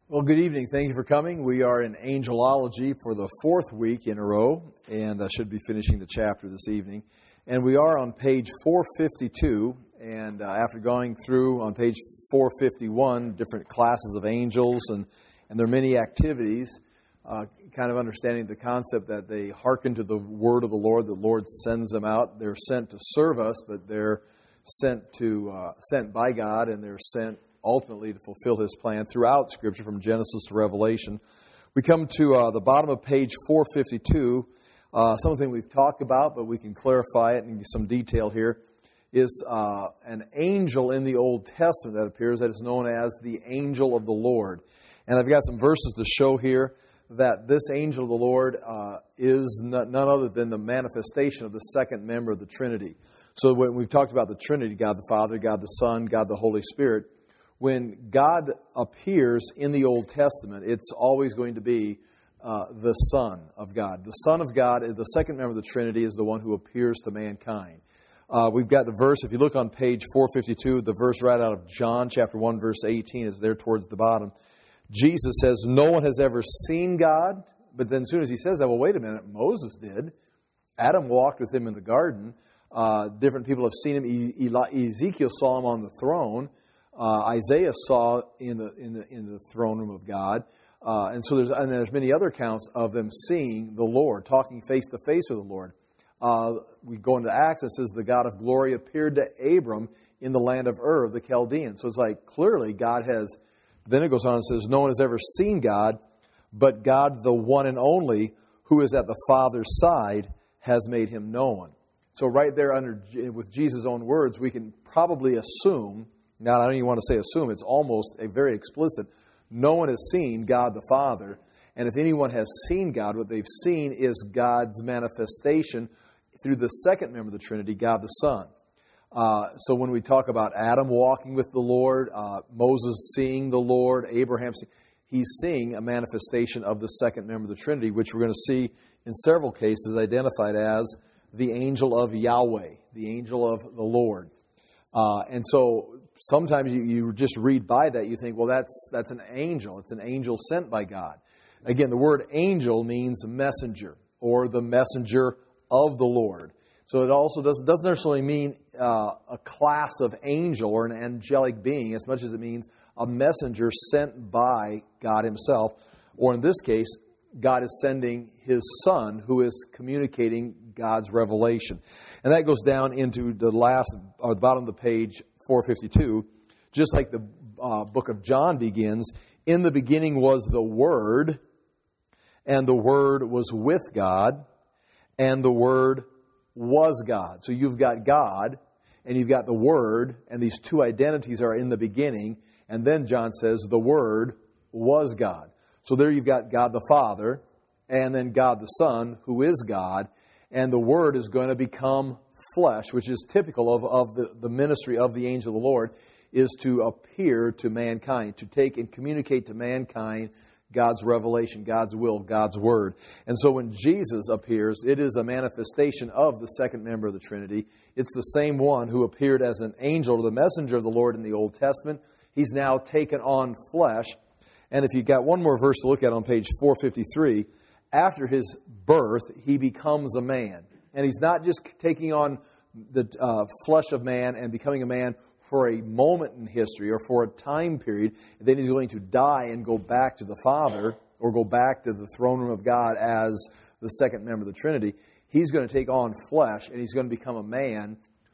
Well, good evening. Thank you for coming. We are in angelology for the fourth week in a row, and I should be finishing the chapter this evening. And we are on page 452, and after going through on page 451 different classes of angels and their many activities, kind of understanding the concept that they hearken to the word of the Lord sends them out. They're sent to serve us, but they're sent by God, and they're sent ultimately to fulfill His plan throughout Scripture from Genesis to Revelation. We come to the bottom of page 452. Something we've talked about, but we can clarify it in some detail here, is an angel in the Old Testament that appears that is known as the angel of the Lord. And I've got some verses to show here that this angel of the Lord is none other than the manifestation of the second member of the Trinity. So when we've talked about the Trinity, God the Father, God the Son, God the Holy Spirit, when God appears in the Old Testament, it's always going to be the Son of God. The Son of God, the second member of the Trinity, is the one who appears to mankind. We've got the verse, if you look on page 452, the verse right out of John chapter 1, verse 18 is there towards the bottom. Jesus says, no one has ever seen God. But then as soon as he says that, well, wait a minute, Moses did. Adam walked with him in the garden. Different people have seen him. Ezekiel saw him on the throne. Isaiah saw in the throne room of God, and so there's many other accounts of them seeing the Lord, talking face to face with the Lord. We go into Acts, and it says the God of glory appeared to Abram in the land of Ur of the Chaldeans. So it's like clearly God has. Then it goes on and says, no one has ever seen God, but God, the one and only, who is at the Father's side, has made Him known. So right there with Jesus' own words, we can probably assume. Now, I don't even want to say assume. It's almost a very explicit. No one has seen God the Father. And if anyone has seen God, what they've seen is God's manifestation through the second member of the Trinity, God the Son. So when we talk about Adam walking with the Lord, Moses seeing the Lord, Abraham seeing, he's seeing a manifestation of the second member of the Trinity, which we're going to see in several cases identified as the angel of Yahweh, the angel of the Lord. And so sometimes you just read by that, you think, well, that's an angel. It's an angel sent by God. Again, the word angel means messenger or the messenger of the Lord. So it also doesn't necessarily mean a class of angel or an angelic being as much as it means a messenger sent by God Himself. Or in this case, God is sending His Son who is communicating God's revelation. And that goes down into the bottom of the page 452, just like the book of John begins. In the beginning was the Word, and the Word was with God, and the Word was God. So you've got God, and you've got the Word, and these two identities are in the beginning. And then John says the Word was God. So there you've got God the Father, and then God the Son, who is God. And the Word is going to become flesh, which is typical of the ministry of the angel of the Lord, is to appear to mankind, to take and communicate to mankind God's revelation, God's will, God's Word. And so when Jesus appears, it is a manifestation of the second member of the Trinity. It's the same one who appeared as an angel, the messenger of the Lord in the Old Testament. He's now taken on flesh. And if you've got one more verse to look at on page 453, after His birth, He becomes a man. And He's not just taking on the flesh of man and becoming a man for a moment in history or for a time period. Then He's going to die and go back to the Father or go back to the throne room of God as the second member of the Trinity. He's going to take on flesh and He's going to become a man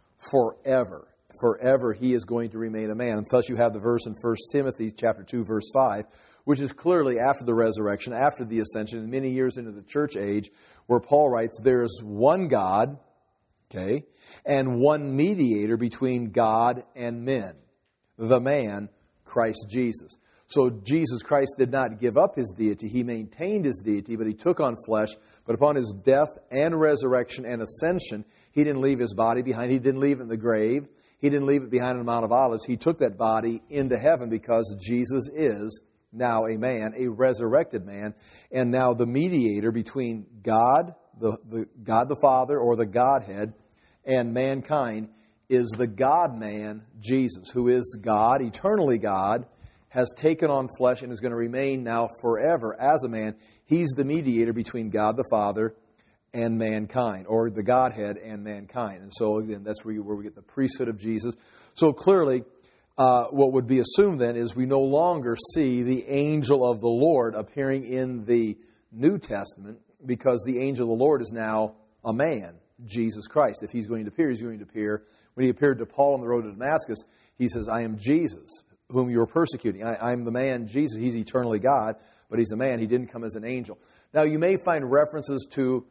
forever. Forever He is going to remain a man. And thus you have the verse in 1 Timothy chapter 2, verse 5, which is clearly after the resurrection, after the ascension, and many years into the church age, where Paul writes, there is one God, okay, and one mediator between God and men, the man, Christ Jesus. So Jesus Christ did not give up His deity. He maintained His deity, but He took on flesh. But upon His death and resurrection and ascension, He didn't leave His body behind. He didn't leave it in the grave. He didn't leave it behind on the Mount of Olives. He took that body into heaven because Jesus is now a man, a resurrected man, and now the mediator between God, the God the Father or the Godhead, and mankind is the God-man, Jesus, who is God, eternally God, has taken on flesh and is going to remain now forever as a man. He's the mediator between God the Father and mankind, or the Godhead and mankind. And so, again, that's where we get the priesthood of Jesus. So clearly, what would be assumed then is we no longer see the angel of the Lord appearing in the New Testament, because the angel of the Lord is now a man, Jesus Christ. If he's going to appear, he's going to appear. When he appeared to Paul on the road to Damascus, he says, I am Jesus, whom you are persecuting. I'm the man, Jesus. He's eternally God, but he's a man. He didn't come as an angel. Now, you may find references to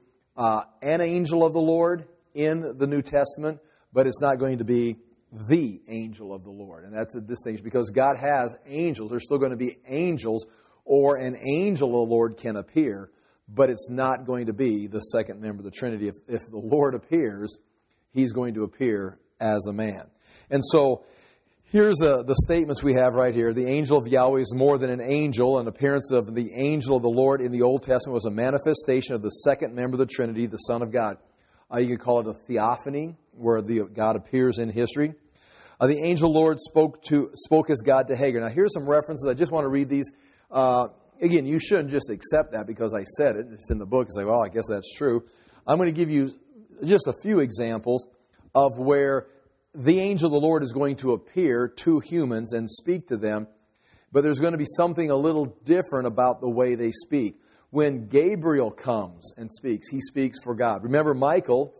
an angel of the Lord in the New Testament, but it's not going to be the angel of the Lord. And that's a distinction, because God has angels. There's still going to be angels, or an angel of the Lord can appear, but it's not going to be the second member of the Trinity. If the Lord appears, he's going to appear as a man. And so here's the statements we have right here. The angel of Yahweh is more than an angel. An appearance of the angel of the Lord in the Old Testament was a manifestation of the second member of the Trinity, the Son of God. You could call it a theophany, where God appears in history. The angel of the Lord spoke as God to Hagar. Now, here's some references. I just want to read these. Again, you shouldn't just accept that because I said it. It's in the book. It's like, well, I guess that's true. I'm going to give you just a few examples of where the angel of the Lord is going to appear to humans and speak to them, but there's going to be something a little different about the way they speak. When Gabriel comes and speaks, he speaks for God. Remember Michael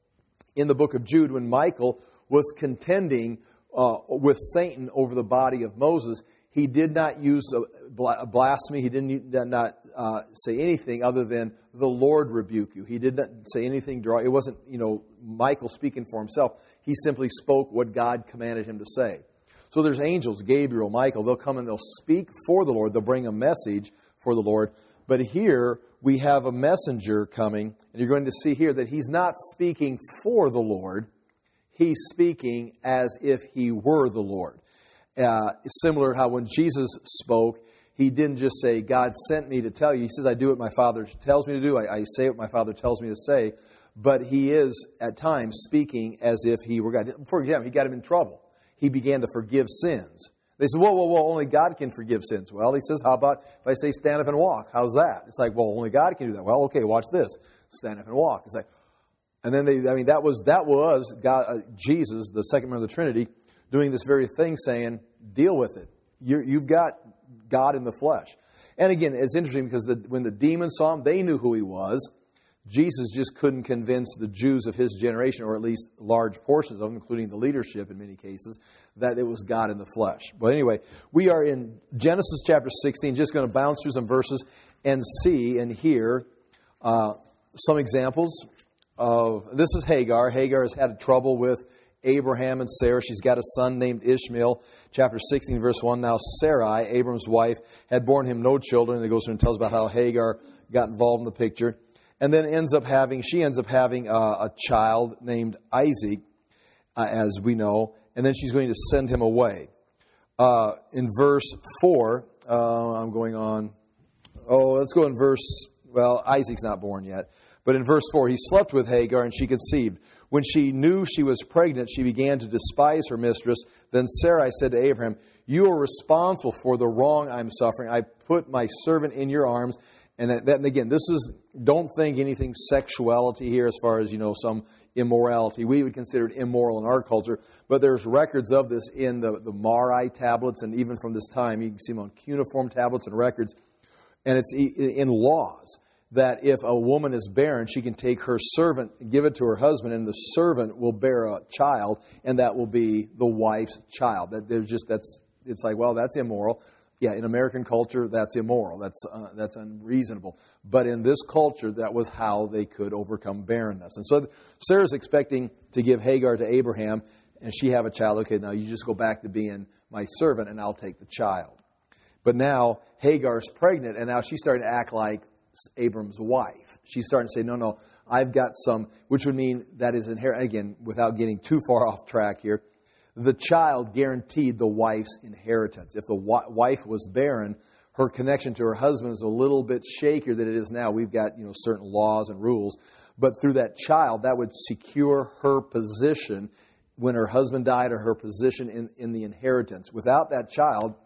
in the book of Jude, when Michael was contending with Satan over the body of Moses, he did not use a blasphemy. He did not say anything other than, the Lord rebuke you. He did not say anything. It wasn't, Michael speaking for himself. He simply spoke what God commanded him to say. So there's angels, Gabriel, Michael. They'll come and they'll speak for the Lord. They'll bring a message for the Lord. But here we have a messenger coming, and you're going to see here that he's not speaking for the Lord. He's speaking as if he were the Lord. Similar to how when Jesus spoke, he didn't just say, God sent me to tell you. He says, I do what my Father tells me to do. I say what my Father tells me to say. But he is, at times, speaking as if he were God. For example, he got him in trouble. He began to forgive sins. They said, whoa, only God can forgive sins. Well, he says, how about if I say stand up and walk? How's that? It's like, well, only God can do that. Well, okay, watch this. Stand up and walk. It's like, and then that was God, Jesus, the second member of the Trinity, doing this very thing, saying, deal with it. You've got God in the flesh. And again, it's interesting because when the demons saw him, they knew who he was. Jesus just couldn't convince the Jews of his generation, or at least large portions of them, including the leadership in many cases, that it was God in the flesh. But anyway, we are in Genesis chapter 16, just going to bounce through some verses and see and hear some examples of, this is Hagar. Hagar has had trouble with Abraham and Sarah. She's got a son named Ishmael. Chapter 16, verse 1. Now Sarai, Abram's wife, had borne him no children. And it goes through and tells about how Hagar got involved in the picture. And then she ends up having a child named Isaac, as we know. And then she's going to send him away. In verse 4, I'm going on. Let's go in Isaac's not born yet. But in verse 4, he slept with Hagar and she conceived. When she knew she was pregnant, she began to despise her mistress. Then Sarai said to Abraham, you are responsible for the wrong I'm suffering. I put my servant in your arms. And again, don't think anything sexuality here as far as, some immorality. We would consider it immoral in our culture. But there's records of this in the Mari tablets, and even from this time, you can see them on cuneiform tablets and records. And it's in laws that if a woman is barren, she can take her servant, give it to her husband, and the servant will bear a child, and that will be the wife's child. It's like, well, that's immoral. Yeah, in American culture, that's immoral. That's unreasonable. But in this culture, that was how they could overcome barrenness. And so Sarah's expecting to give Hagar to Abraham, and she have a child. Okay, now you just go back to being my servant, and I'll take the child. But now Hagar's pregnant, and now she's starting to act like Abram's wife. She's starting to say, no, I've got some, which would mean that is inherent. Again, without getting too far off track here, the child guaranteed the wife's inheritance. If the wife was barren, her connection to her husband is a little bit shakier than it is now. We've got certain laws and rules, but through that child, that would secure her position when her husband died, or her position in the inheritance. Without that child,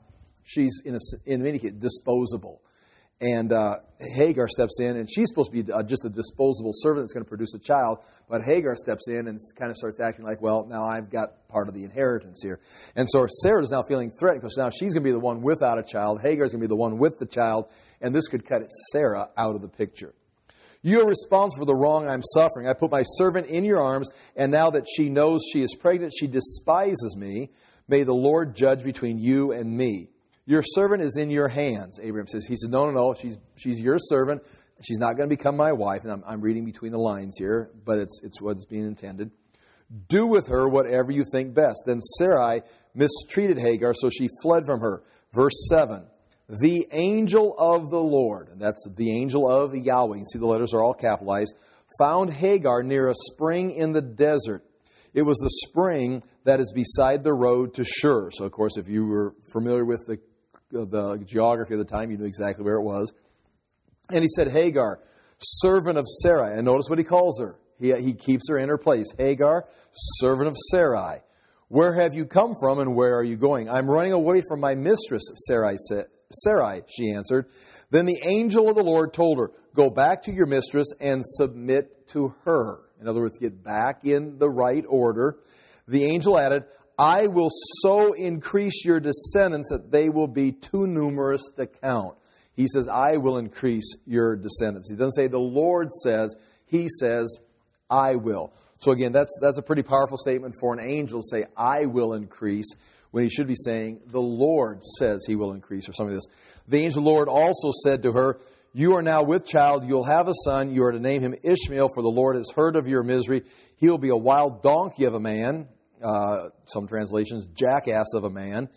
she's in many cases disposable. And Hagar steps in, and she's supposed to be just a disposable servant that's going to produce a child. But Hagar steps in and kind of starts acting like, well, now I've got part of the inheritance here. And so Sarah's now feeling threatened because now she's going to be the one without a child. Hagar's going to be the one with the child. And this could cut Sarah out of the picture. You are responsible for the wrong I'm suffering. I put my servant in your arms, and now that she knows she is pregnant, she despises me. May the Lord judge between you and me. Your servant is in your hands, Abraham says. He said, no, she's your servant. She's not going to become my wife. And I'm reading between the lines here, but it's what's being intended. Do with her whatever you think best. Then Sarai mistreated Hagar, so she fled from her. Verse 7, the angel of the Lord, and that's the angel of Yahweh, you can see the letters are all capitalized, found Hagar near a spring in the desert. It was the spring that is beside the road to Shur. So, of course, if you were familiar with the geography of the time, you knew exactly where it was. And he said, Hagar, servant of Sarai. And notice what he calls her. He keeps her in her place. Hagar, servant of Sarai. Where have you come from and where are you going? I'm running away from my mistress, Sarai said. Sarai, she answered. Then the angel of the Lord told her, go back to your mistress and submit to her. In other words, get back in the right order. The angel added, I will so increase your descendants that they will be too numerous to count. He says, I will increase your descendants. He doesn't say the Lord says, he says, I will. So again, that's a pretty powerful statement for an angel to say, I will increase, when he should be saying, the Lord says he will increase, or something like this. The angel Lord also said to her, you are now with child, you'll have a son, you are to name him Ishmael, for the Lord has heard of your misery. He will be a wild donkey of a man. Some translations, jackass of a man.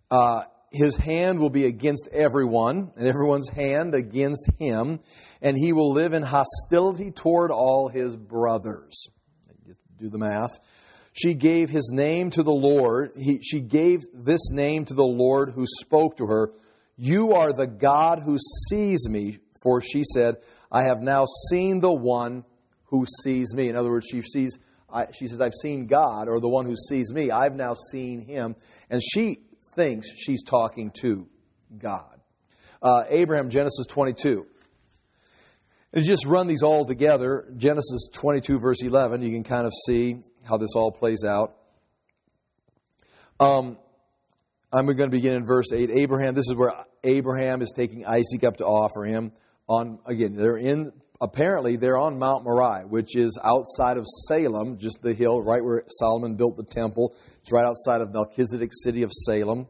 His hand will be against everyone, and everyone's hand against him, and he will live in hostility toward all his brothers. Do the math. She gave his name to the Lord. She gave this name to the Lord who spoke to her. You are the God who sees me, for she said, I have now seen the one who sees me. In other words, she says, I've seen God, or the one who sees me. I've now seen him. And she thinks she's talking to God. Abraham, Genesis 22. And just run these all together. Genesis 22, verse 11. You can kind of see how this all plays out. I'm going to begin in verse 8. Abraham, this is where Abraham is taking Isaac up to offer him. Apparently, they're on Mount Moriah, which is outside of Salem, just the hill, right where Solomon built the temple. It's right outside of Melchizedek's city of Salem.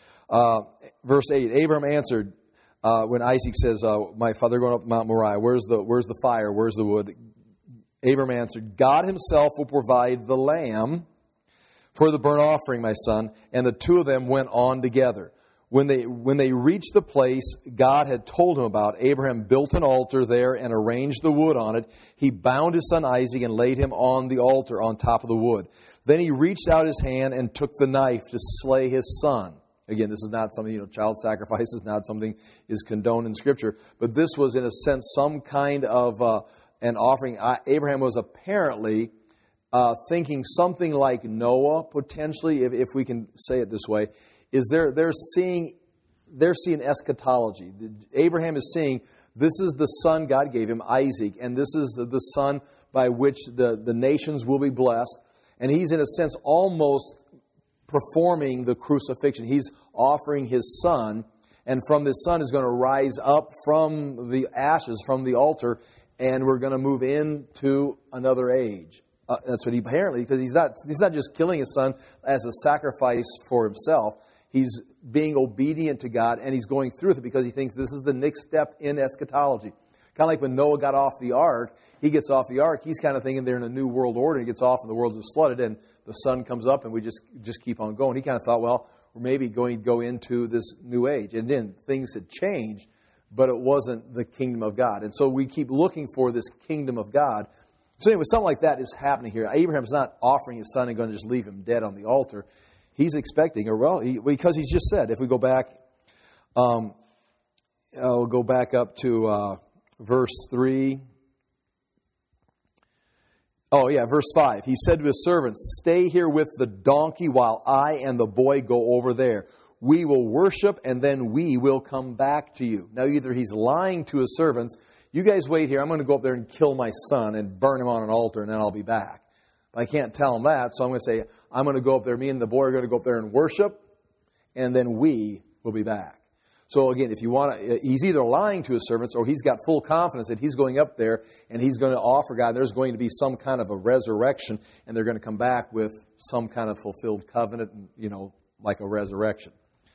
Verse 8, Abraham answered, when Isaac says, my father going up Mount Moriah, where's the fire, where's the wood? Abraham answered, God himself will provide the lamb for the burnt offering, my son. And the two of them went on together. When they reached the place God had told him about, Abraham built an altar there and arranged the wood on it. He bound his son Isaac and laid him on the altar on top of the wood. Then he reached out his hand and took the knife to slay his son. Again, this is not something, child sacrifice is not something is condoned in Scripture. But this was, in a sense, some kind of an offering. Abraham was apparently thinking something like Noah, potentially, if we can say it this way. They're seeing eschatology. Abraham is seeing this is the son God gave him, Isaac, and this is the son by which the nations will be blessed. And he's, in a sense, almost performing the crucifixion. He's offering his son, and from this son is going to rise up from the ashes, from the altar, and we're going to move into another age. That's what he apparently, because he's not just killing his son as a sacrifice for himself. He's being obedient to God, and he's going through with it because he thinks this is the next step in eschatology. Kind of like when Noah got off the ark, he gets off the ark, he's kind of thinking they're in a new world order. He gets off and the world is flooded, and the sun comes up, and we just keep on going. He kind of thought, well, we're maybe going to go into this new age. And then things had changed, but it wasn't the kingdom of God. And so we keep looking for this kingdom of God. So anyway, something like that is happening here. Abraham's not offering his son and going to just leave him dead on the altar. He's expecting, because he's just said, if we go back, we'll go back up to verse 3. Oh, yeah, verse 5. He said to his servants, stay here with the donkey while I and the boy go over there. we will worship and then we will come back to you. Now either he's lying to his servants, you guys wait here, I'm going to go up there and kill my son and burn him on an altar and then I'll be back. But I can't tell him that, so I'm going to say, I'm going to go up there, me and the boy are going to go up there and worship and then we will be back. So again, if you want to, he's either lying to his servants or he's got full confidence that he's going up there and he's going to offer God, there's going to be some kind of a resurrection and they're going to come back with some kind of fulfilled covenant, like a resurrection.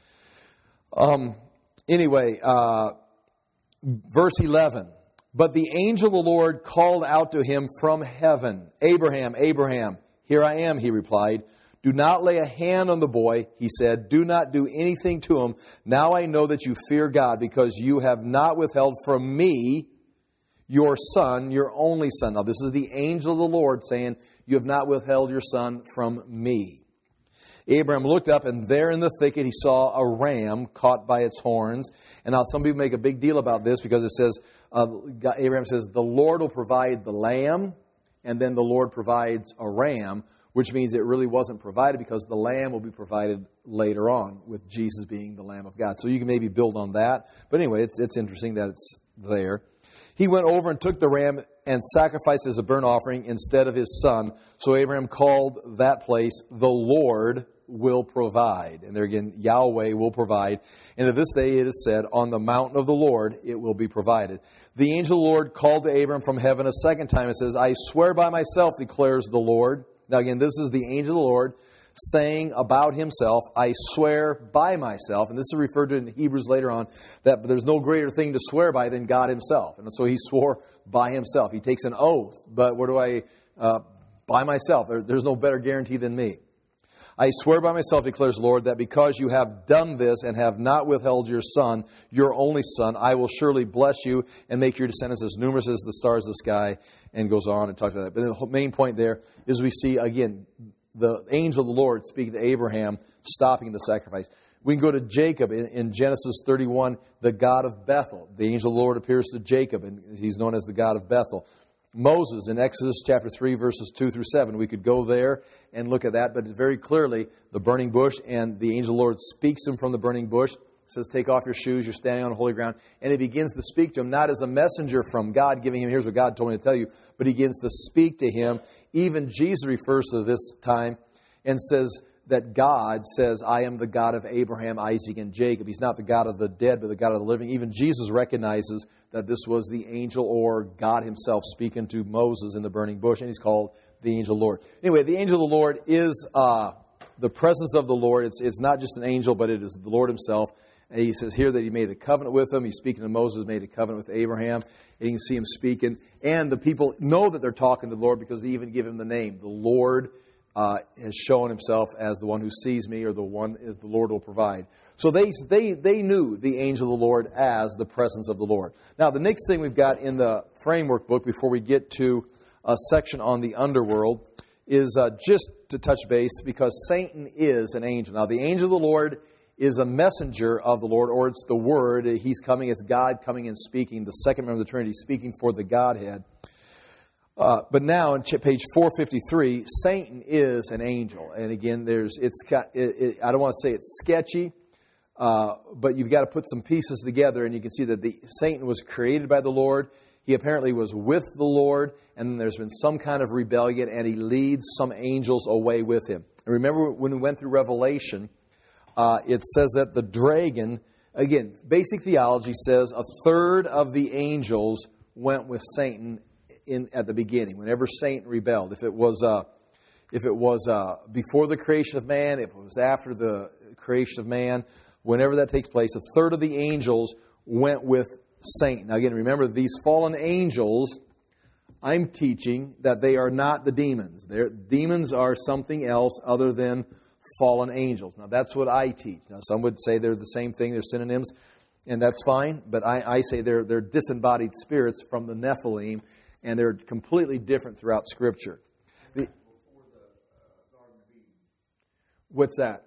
Verse 11. But the angel of the Lord called out to him from heaven, Abraham, Abraham. Here I am, he replied. Do not lay a hand on the boy, he said. Do not do anything to him. Now I know that you fear God because you have not withheld from me your son, your only son. Now this is the angel of the Lord saying, you have not withheld your son from me. Abraham looked up, and there in the thicket he saw a ram caught by its horns. And now some people make a big deal about this because it says, Abraham says, the Lord will provide the lamb, and then the Lord provides a ram, which means it really wasn't provided because the lamb will be provided later on with Jesus being the Lamb of God. So you can maybe build on that. But anyway, it's interesting that it's there. He went over and took the ram and sacrificed as a burnt offering instead of his son. So Abraham called that place, the Lord will provide. And there again, Yahweh will provide. And to this day it is said, on the mountain of the Lord it will be provided. The angel of the Lord called to Abraham from heaven a second time and says, I swear by myself, declares the Lord. Now again, this is the angel of the Lord saying about himself, I swear by myself. And this is referred to in Hebrews later on, that there's no greater thing to swear by than God himself. And so he swore by himself. He takes an oath. But what do I, by myself? There's no better guarantee than me. I swear by myself, declares the Lord, that because you have done this and have not withheld your son, your only son, I will surely bless you and make your descendants as numerous as the stars of the sky, and goes on and talks about that. But the main point there is we see, again, the angel of the Lord speaking to Abraham, stopping the sacrifice. We can go to Jacob in Genesis 31, the God of Bethel. The angel of the Lord appears to Jacob, and he's known as the God of Bethel. Moses in Exodus chapter 3, verses 2 through 7. We could go there and look at that, but very clearly the burning bush, and the angel of the Lord speaks to him from the burning bush, says, take off your shoes, you're standing on holy ground. And he begins to speak to him, not as a messenger from God, giving him, here's what God told me to tell you, but he begins to speak to him. Even Jesus refers to this time and says that God says, I am the God of Abraham, Isaac, and Jacob. He's not the God of the dead, but the God of the living. Even Jesus recognizes that this was the angel or God himself speaking to Moses in the burning bush, and he's called the angel of the Lord. Anyway, the angel of the Lord is the presence of the Lord. It's not just an angel, but it is the Lord himself. And he says here that he made a covenant with him. He's speaking to Moses, made a covenant with Abraham. And you can see him speaking. And the people know that they're talking to the Lord because they even give him the name. The Lord has shown himself as the one who sees me, or the one is the Lord will provide. So they knew the angel of the Lord as the presence of the Lord. Now, the next thing we've got in the framework book before we get to a section on the underworld is just to touch base, because Satan is an angel. Now, the angel of the Lord is a messenger of the Lord, or it's the Word. He's coming, it's God coming and speaking, the second member of the Trinity, speaking for the Godhead. But now in page 453, Satan is an angel. And again, I don't want to say it's sketchy, but you've got to put some pieces together, and you can see that Satan was created by the Lord. He apparently was with the Lord, and then there's been some kind of rebellion, and he leads some angels away with him. And remember when we went through Revelation, it says that the dragon, again, basic theology says a third of the angels went with Satan at the beginning, whenever Satan rebelled. If it was before the creation of man, if it was after the creation of man, whenever that takes place, a third of the angels went with Satan. Now again, remember, these fallen angels, I'm teaching that they are not the demons. Demons are something else other than fallen angels. Now that's what I teach. Now some would say they're the same thing, they're synonyms, and that's fine, but I say they're disembodied spirits from the Nephilim, and they're completely different throughout Scripture. What's that?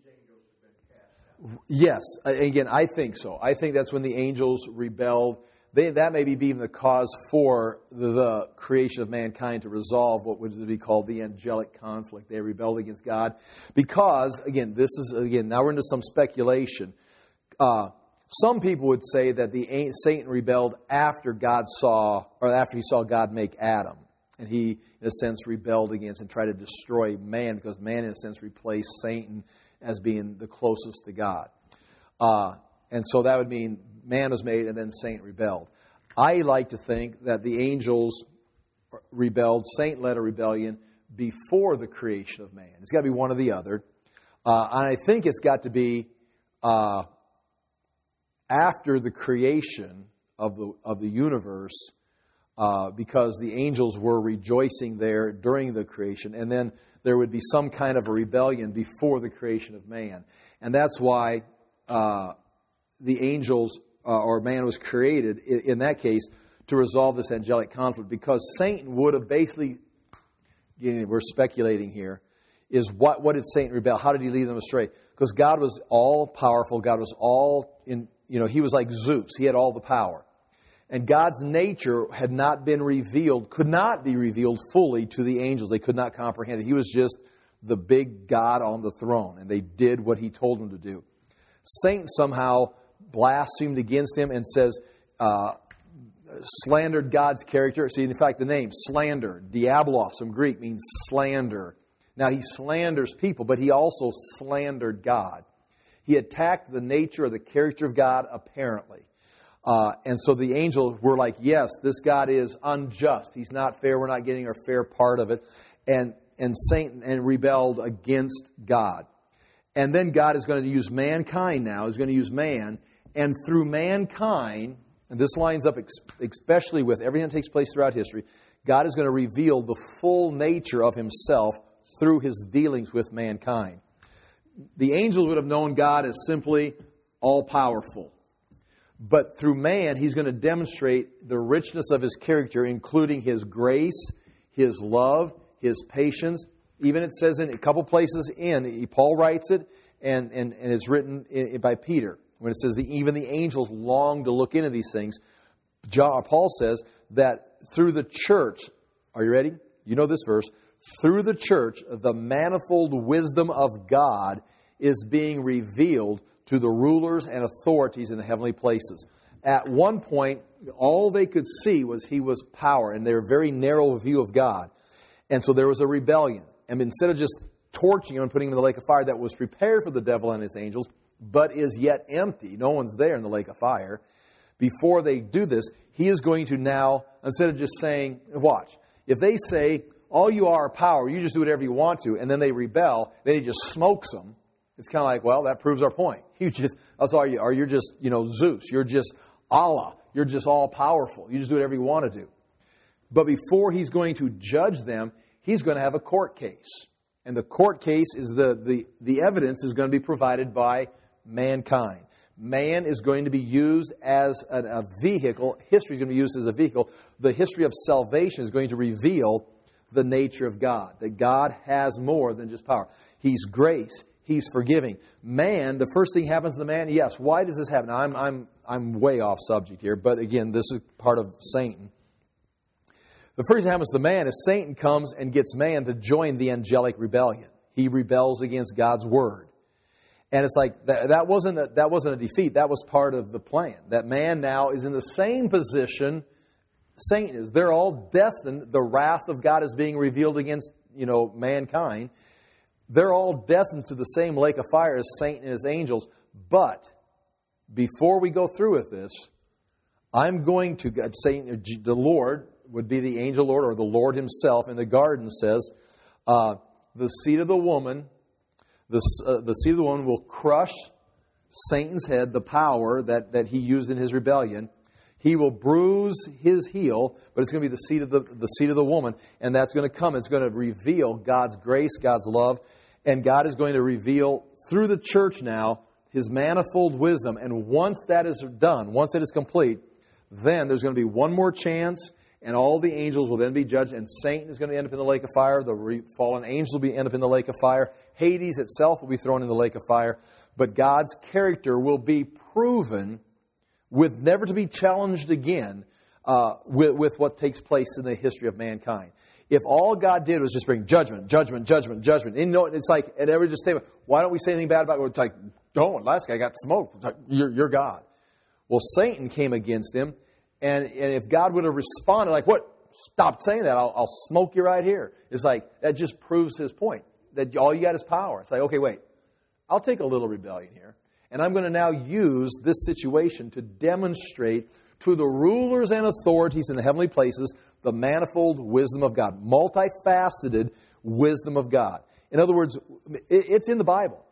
Yes. Again, I think so. I think that's when the angels rebelled. that may be even the cause for the creation of mankind to resolve what would be called the angelic conflict. They rebelled against God because, again, now we're into some speculation. Some people would say that Satan rebelled after he saw God make Adam. And he, in a sense, rebelled against and tried to destroy man because man, in a sense, replaced Satan as being the closest to God. And so that would mean man was made and then Satan rebelled. I like to think that the angels rebelled, Satan led a rebellion before the creation of man. It's got to be one or the other. And I think it's got to be after the creation of the universe, because the angels were rejoicing there during the creation, and then there would be some kind of a rebellion before the creation of man. And that's why the angels or man was created, in that case, to resolve this angelic conflict, because Satan would have basically, we're speculating here, is what did Satan rebel? How did he lead them astray? Because God was all powerful. God was all in, he was like Zeus. He had all the power. And God's nature had not been revealed, could not be revealed fully to the angels. They could not comprehend it. He was just the big God on the throne, and they did what he told them to do. Satan somehow blasphemed against him and says, slandered God's character. See, in fact, the name, slander, diabolos from Greek, means slander. Now, he slanders people, but he also slandered God. He attacked the nature or the character of God, apparently. And so the angels were like, yes, this God is unjust. He's not fair. We're not getting our fair part of it. And Satan rebelled against God. And then God is going to use mankind now. He's going to use man. And through mankind, and this lines up especially with everything that takes place throughout history, God is going to reveal the full nature of himself through his dealings with mankind. The angels would have known God as simply all-powerful. But through man, he's going to demonstrate the richness of his character, including his grace, his love, his patience. Even it says in a couple places Paul writes it, and it's written by Peter, when it says even the angels long to look into these things. Paul says that through the church, are you ready? You know this verse. Through the church, the manifold wisdom of God is being revealed to the rulers and authorities in the heavenly places. At one point, all they could see was he was power, and their very narrow view of God. And so there was a rebellion. And instead of just torching him and putting him in the lake of fire that was prepared for the devil and his angels, but is yet empty, no one's there in the lake of fire, before they do this, he is going to now, instead of just saying, watch, if they say, all you are power, you just do whatever you want to, and then they rebel, then he just smokes them. It's kind of like, well, that proves our point. That's all you are. You're just, Zeus. You're just Allah. You're just all powerful. You just do whatever you want to do. But before he's going to judge them, he's going to have a court case. And the court case is the evidence is going to be provided by mankind. Man is going to be used as a vehicle. History is going to be used as a vehicle. The history of salvation is going to reveal the nature of God. That God has more than just power. He's grace. He's forgiving. Man, the first thing happens to the man, yes, why does this happen? Now, I'm way off subject here, but again, this is part of Satan. The first thing happens to the man is Satan comes and gets man to join the angelic rebellion. He rebels against God's word. And it's like, that wasn't a defeat. That was part of the plan. That man now is in the same position Satan is. They're all destined. The wrath of God is being revealed against, mankind. They're all destined to the same lake of fire as Satan and his angels. But before we go through with this, I'm going to, Satan, the Lord would be the angel Lord, or the Lord himself in the garden says, the seed of the woman, the seed of the woman will crush Satan's head, the power that he used in his rebellion. He will bruise his heel, but it's going to be the seed of the woman, and that's going to come. It's going to reveal God's grace, God's love, and God is going to reveal through the church now his manifold wisdom. And once that is done, once it is complete, then there's going to be one more chance, and all the angels will then be judged, and Satan is going to end up in the lake of fire. The fallen angels will end up in the lake of fire. Hades itself will be thrown in the lake of fire. But God's character will be proven with never to be challenged again with what takes place in the history of mankind. If all God did was just bring judgment, judgment, judgment, judgment. And, it's like, at every just statement, why don't we say anything bad about it? It's like, don't, last guy got smoked. Like, you're God. Well, Satan came against him, and if God would have responded like, what? Stop saying that. I'll smoke you right here. It's like, that just proves his point, that all you got is power. It's like, okay, wait, I'll take a little rebellion here, and I'm going to now use this situation to demonstrate to the rulers and authorities in the heavenly places the manifold wisdom of God, multifaceted wisdom of God. In other words, it's in the Bible.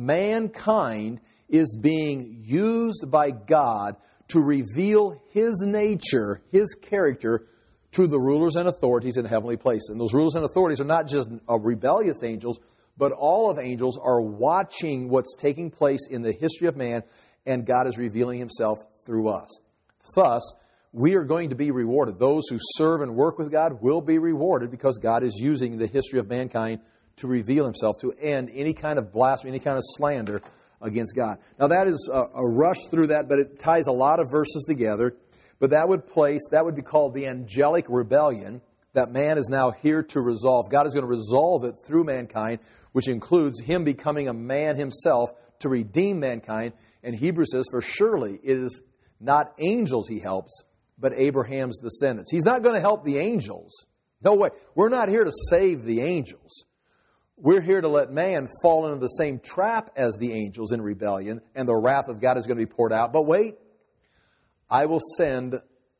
Mankind is being used by God to reveal His nature, His character, to the rulers and authorities in heavenly places. And those rulers and authorities are not just rebellious angels, but all of angels are watching what's taking place in the history of man, and God is revealing Himself through us. Thus, we are going to be rewarded. Those who serve and work with God will be rewarded because God is using the history of mankind to reveal Himself, to end any kind of blasphemy, any kind of slander against God. Now, that is a rush through that, but it ties a lot of verses together. But that would be called the angelic rebellion that man is now here to resolve. God is going to resolve it through mankind, which includes Him becoming a man Himself to redeem mankind. And Hebrews says, for surely it is not angels He helps, but Abraham's descendants. He's not going to help the angels. No way. We're not here to save the angels. We're here to let man fall into the same trap as the angels in rebellion, and the wrath of God is going to be poured out. But wait, I will send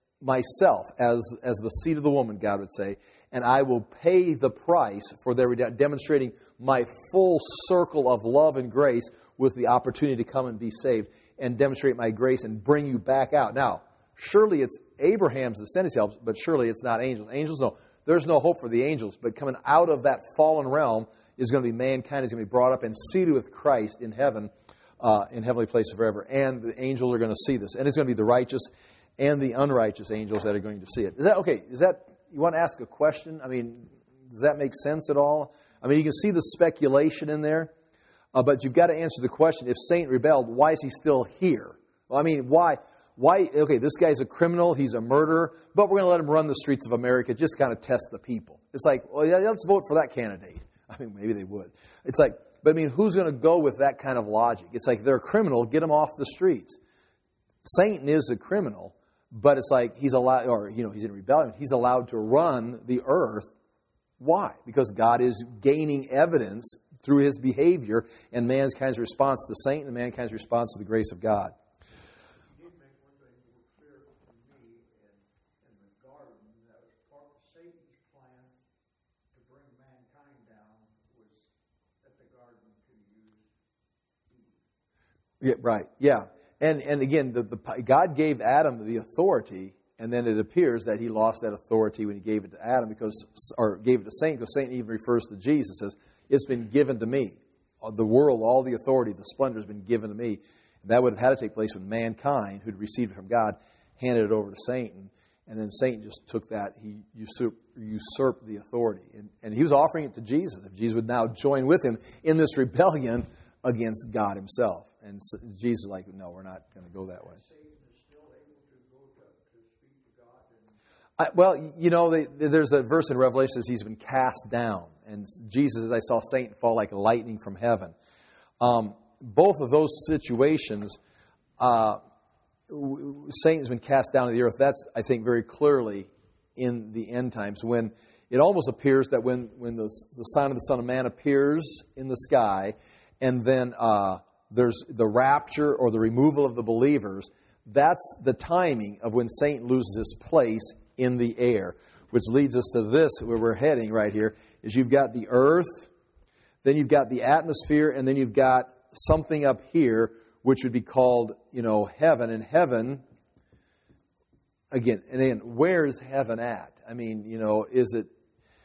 myself as the seed of the woman, God would say, and I will pay the price for their redemption, demonstrating my full circle of love and grace with the opportunity to come and be saved and demonstrate my grace and bring you back out. Now, surely it's Abraham's descendants helps, but surely it's not angels. Angels, no. There's no hope for the angels, but coming out of that fallen realm is going to be mankind, is going to be brought up and seated with Christ in heaven, in heavenly places forever. And the angels are going to see this. And it's going to be the righteous and the unrighteous angels that are going to see it. Is that okay? You want to ask a question? I mean, does that make sense at all? I mean, you can see the speculation in there, but you've got to answer the question, if Satan rebelled, why is he still here? Well, I mean, why? Okay, this guy's a criminal, he's a murderer, but we're going to let him run the streets of America just to kind of test the people. It's like, well, yeah, let's vote for that candidate. I mean, maybe they would. It's like, but I mean, who's going to go with that kind of logic? It's like, they're a criminal, get them off the streets. Satan is a criminal, but it's like he's allowed, or, he's in rebellion. He's allowed to run the earth. Why? Because God is gaining evidence through his behavior and mankind's response to Satan and mankind's response to the grace of God. You did make one thing clear to me in the garden, that was part of Satan's plan to bring mankind down, was that the garden could use Eve. Yeah, right. Yeah. And again, God gave Adam the authority, and then it appears that he lost that authority when he gave it to Adam, or gave it to Satan, because Satan even refers to Jesus as, it's been given to me. The world, all the authority, the splendor has been given to me. And that would have had to take place when mankind, who'd received it from God, handed it over to Satan. And then Satan just took that, he usurped the authority. And he was offering it to Jesus, if Jesus would now join with him in this rebellion against God himself. And Jesus is like, no, we're not going to go that way. Satan is still able to go to speak to God. Well, there's a verse in Revelation that says he's been cast down. And Jesus says, I saw Satan fall like lightning from heaven. Both of those situations, Satan's been cast down to the earth. That's, I think, very clearly in the end times, when it almost appears that when the sign of the Son of Man appears in the sky, and then there's the rapture or the removal of the believers, that's the timing of when Satan loses his place in the air, which leads us to this, where we're heading right here, is you've got the earth, then you've got the atmosphere, and then you've got something up here, which would be called, heaven. And heaven, again, where is heaven at? I mean, is it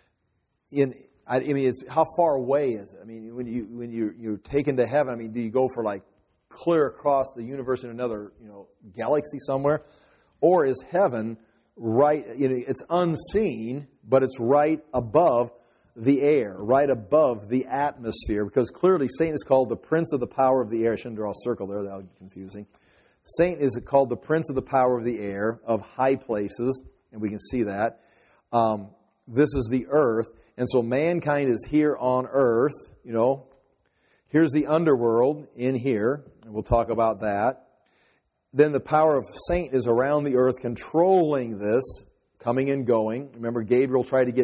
it's how far away is it? I mean, when you're taken to heaven, I mean, do you go for like clear across the universe in another, galaxy somewhere? Or is heaven right, it's unseen, but it's right above the air, right above the atmosphere? Because clearly Satan is called the prince of the power of the air. I shouldn't draw a circle there, that would be confusing. Satan is called the prince of the power of the air, of high places, and we can see that. This is the earth, and so mankind is here on earth, you know. Here's the underworld in here, and we'll talk about that. Then the power of Satan is around the earth, controlling this, coming and going. Remember, Gabriel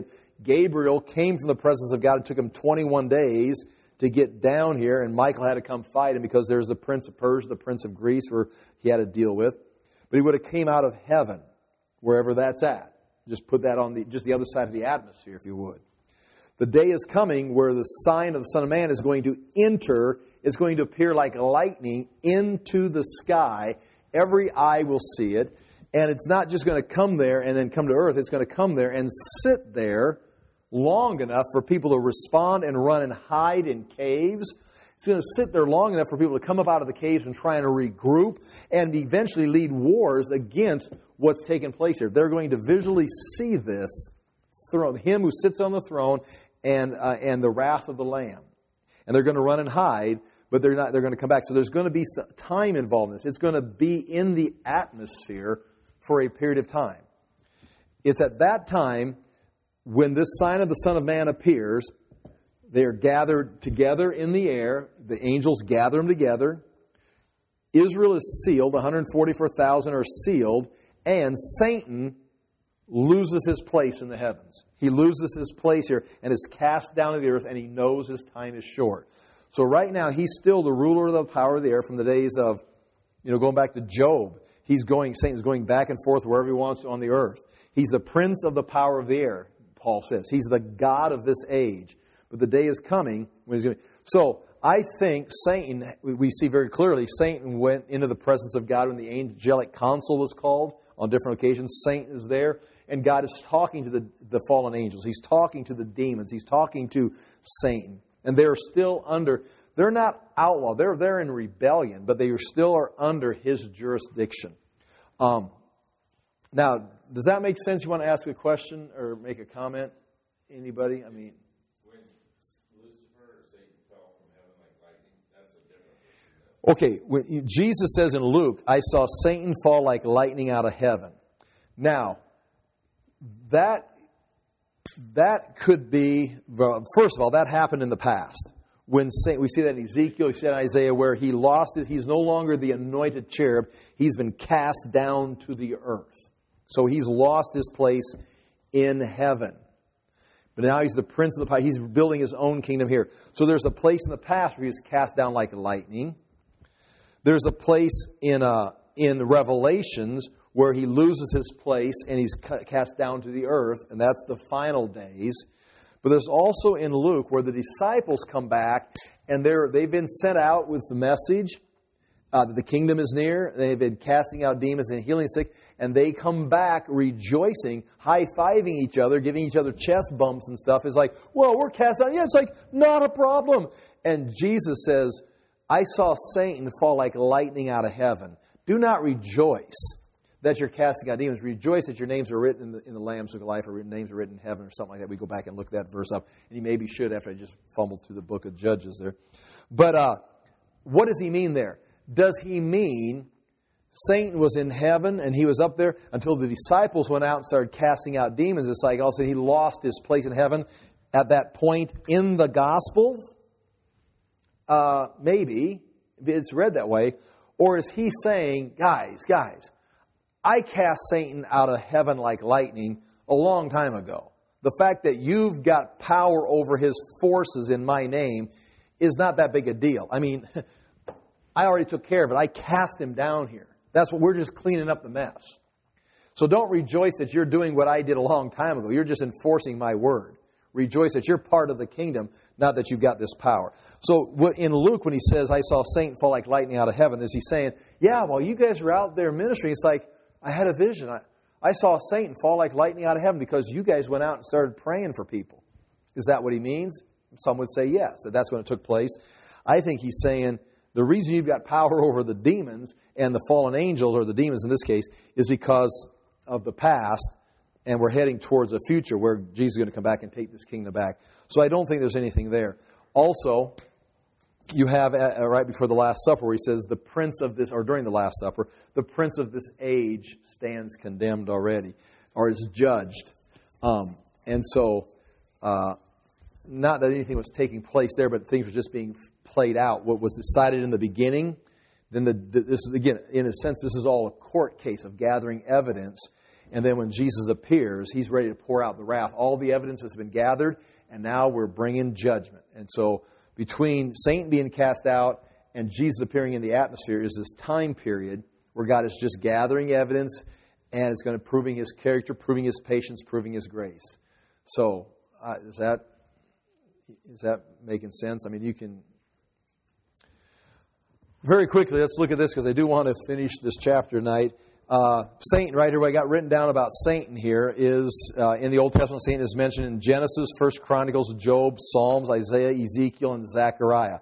came from the presence of God. It took him 21 days to get down here, and Michael had to come fight him because there's the prince of Persia, the prince of Greece, where he had to deal with. But he would have came out of heaven, wherever that's at. Just put that on just the other side of the atmosphere, if you would. The day is coming where the sign of the Son of Man is going to enter, it's going to appear like lightning into the sky. Every eye will see it. And it's not just going to come there and then come to earth. It's going to come there and sit there long enough for people to respond and run and hide in caves. It's going to sit there long enough for people to come up out of the caves and try and regroup and eventually lead wars against what's taken place here. They're going to visually see this throne, him who sits on the throne and the wrath of the Lamb. And they're going to run and hide, but they're going to come back. So there's going to be some time involved in this. It's going to be in the atmosphere for a period of time. It's at that time when this sign of the Son of Man appears, they are gathered together in the air. The angels gather them together. Israel is sealed. 144,000 are sealed. And Satan loses his place in the heavens. He loses his place here and is cast down to the earth, and he knows his time is short. So right now, he's still the ruler of the power of the air from the days of, going back to Job. Satan's going back and forth wherever he wants on the earth. He's the prince of the power of the air, Paul says. He's the God of this age. But the day is coming when he's going to... So I think Satan, we see very clearly, Satan went into the presence of God when the angelic council was called on different occasions. Satan is there, and God is talking to the fallen angels. He's talking to the demons. He's talking to Satan. And they're still under... They're not outlawed. They're in rebellion, but they still are under his jurisdiction. Now, does that make sense? You want to ask a question or make a comment? Anybody? I mean... When Lucifer or Satan fell from heaven like lightning, that's a different issue. Okay, Jesus says in Luke, I saw Satan fall like lightning out of heaven. Now, that could be, first of all, that happened in the past. When Satan, we see that in Ezekiel, we see that in Isaiah, where he lost it. He's no longer the anointed cherub. He's been cast down to the earth. So he's lost his place in heaven. But now he's the prince of the power. He's building his own kingdom here. So there's a place in the past where he was cast down like lightning. There's a place in Revelations where he loses his place and he's cast down to the earth, and that's the final days. But there's also in Luke where the disciples come back and they've been sent out with the message that the kingdom is near. They've been casting out demons and healing sick, and they come back rejoicing, high-fiving each other, giving each other chest bumps and stuff. It's like, well, we're cast out. Yeah, it's like, not a problem. And Jesus says, I saw Satan fall like lightning out of heaven. Do not rejoice that you're casting out demons. Rejoice that your names are written in the Lamb's Book of Life, or names are written in heaven, or something like that. We go back and look that verse up. And you maybe should after I just fumbled through the book of Judges there. But what does he mean there? Does he mean Satan was in heaven and he was up there until the disciples went out and started casting out demons? It's like also he lost his place in heaven at that point in the Gospels? Maybe. It's read that way. Or is he saying, guys, I cast Satan out of heaven like lightning a long time ago. The fact that you've got power over his forces in my name is not that big a deal. I mean, I already took care of it. I cast him down here. That's what we're just cleaning up the mess. So don't rejoice that you're doing what I did a long time ago. You're just enforcing my word. Rejoice that you're part of the kingdom, not that you've got this power. So in Luke, when he says, I saw Satan fall like lightning out of heaven, is he saying, yeah, while you guys are out there ministering, it's like, I had a vision. I saw Satan fall like lightning out of heaven because you guys went out and started praying for people. Is that what he means? Some would say yes, that's when it took place. I think he's saying the reason you've got power over the demons and the fallen angels, or the demons in this case, is because of the past, and we're heading towards a future where Jesus is going to come back and take this kingdom back. So I don't think there's anything there. Also, you have right before the Last Supper where he says, the prince of this, or during the Last Supper, the prince of this age stands condemned already, or is judged. And so, not that anything was taking place there, but things were just being played out. What was decided in the beginning, then this again, in a sense, this is all a court case of gathering evidence. And then when Jesus appears, he's ready to pour out the wrath. All the evidence has been gathered, and now we're bringing judgment. And so between Satan being cast out and Jesus appearing in the atmosphere is this time period where God is just gathering evidence, and it's going to proving his character, proving his patience, proving his grace. So is that making sense? I mean, you can... Very quickly, let's look at this because I do want to finish this chapter tonight. Satan, right here, what I got written down about Satan here is, in the Old Testament, Satan is mentioned in Genesis, 1 Chronicles, Job, Psalms, Isaiah, Ezekiel, and Zechariah.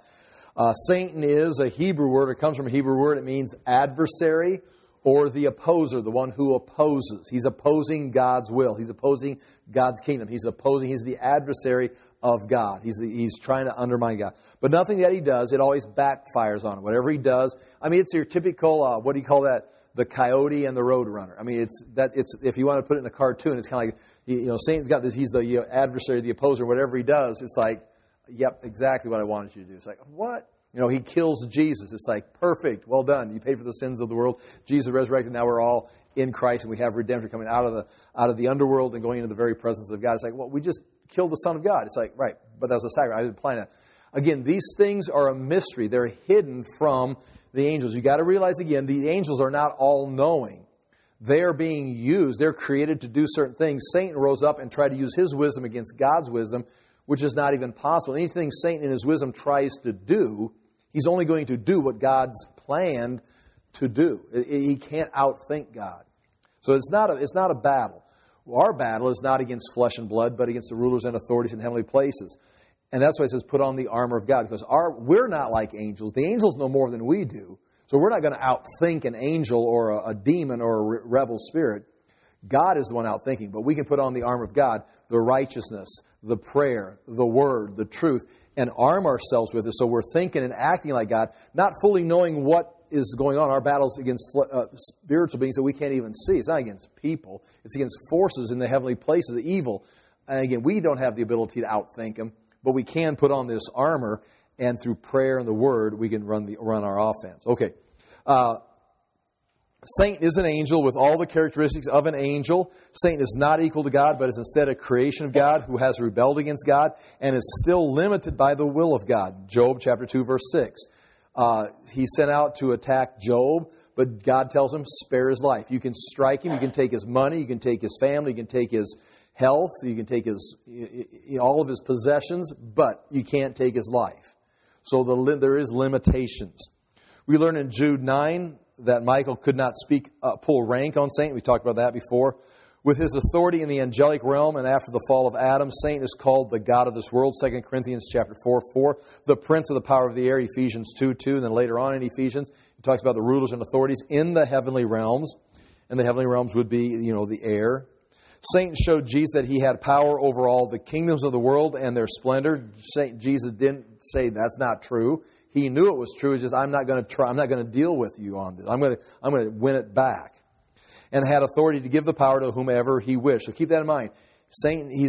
Satan is a Hebrew word. It comes from a Hebrew word. It means adversary or the opposer, the one who opposes. He's opposing God's will. He's opposing God's kingdom. He's the adversary of God. He's trying to undermine God. But nothing that he does, it always backfires on him. Whatever he does, I mean, it's your typical, what do you call that? The coyote and the roadrunner. I mean, it's if you want to put it in a cartoon, it's kind of like, Satan's got this, he's the adversary, the opposer, whatever he does, it's like, yep, exactly what I wanted you to do. It's like, what? He kills Jesus. It's like, perfect, well done. You paid for the sins of the world. Jesus resurrected, now we're all in Christ, and we have redemption coming out of the underworld and going into the very presence of God. It's like, well, we just killed the Son of God. It's like, right, but that was a sacrifice. I didn't plan that. Again, these things are a mystery. They're hidden from the angels. You got to realize again, the angels are not all-knowing. They are being used. They're created to do certain things. Satan rose up and tried to use his wisdom against God's wisdom, which is not even possible. Anything Satan in his wisdom tries to do, he's only going to do what God's planned to do. He can't outthink God. So it's not a battle. Our battle is not against flesh and blood, but against the rulers and authorities in heavenly places. And that's why it says, put on the armor of God, because we're not like angels. The angels know more than we do. So we're not going to outthink an angel or a demon or a rebel spirit. God is the one outthinking. But we can put on the armor of God, the righteousness, the prayer, the word, the truth, and arm ourselves with it so we're thinking and acting like God, not fully knowing what is going on. Our battles against spiritual beings that we can't even see. It's not against people. It's against forces in the heavenly places, the evil. And again, we don't have the ability to outthink them. But we can put on this armor, and through prayer and the Word, we can run our offense. Okay. Satan is an angel with all the characteristics of an angel. Satan is not equal to God, but is instead a creation of God who has rebelled against God and is still limited by the will of God. Job chapter 2, verse 6. He's sent out to attack Job, but God tells him, spare his life. You can strike him, you can take his money, you can take his family, you can take his health, you can take all of his possessions, but you can't take his life. So there is limitations. We learn in Jude 9 that Michael could not pull rank on Satan. We talked about that before. With his authority in the angelic realm and after the fall of Adam, Satan is called the god of this world, 2 Corinthians chapter 4:4. The prince of the power of the air, Ephesians 2:2. And then later on in Ephesians, he talks about the rulers and authorities in the heavenly realms. And the heavenly realms would be, the air. Satan showed Jesus that he had power over all the kingdoms of the world and their splendor. Jesus didn't say that's not true. He knew it was true. It's just, I'm not going to deal with you on this. I'm going to win it back. And had authority to give the power to whomever he wished. So keep that in mind. Satan, he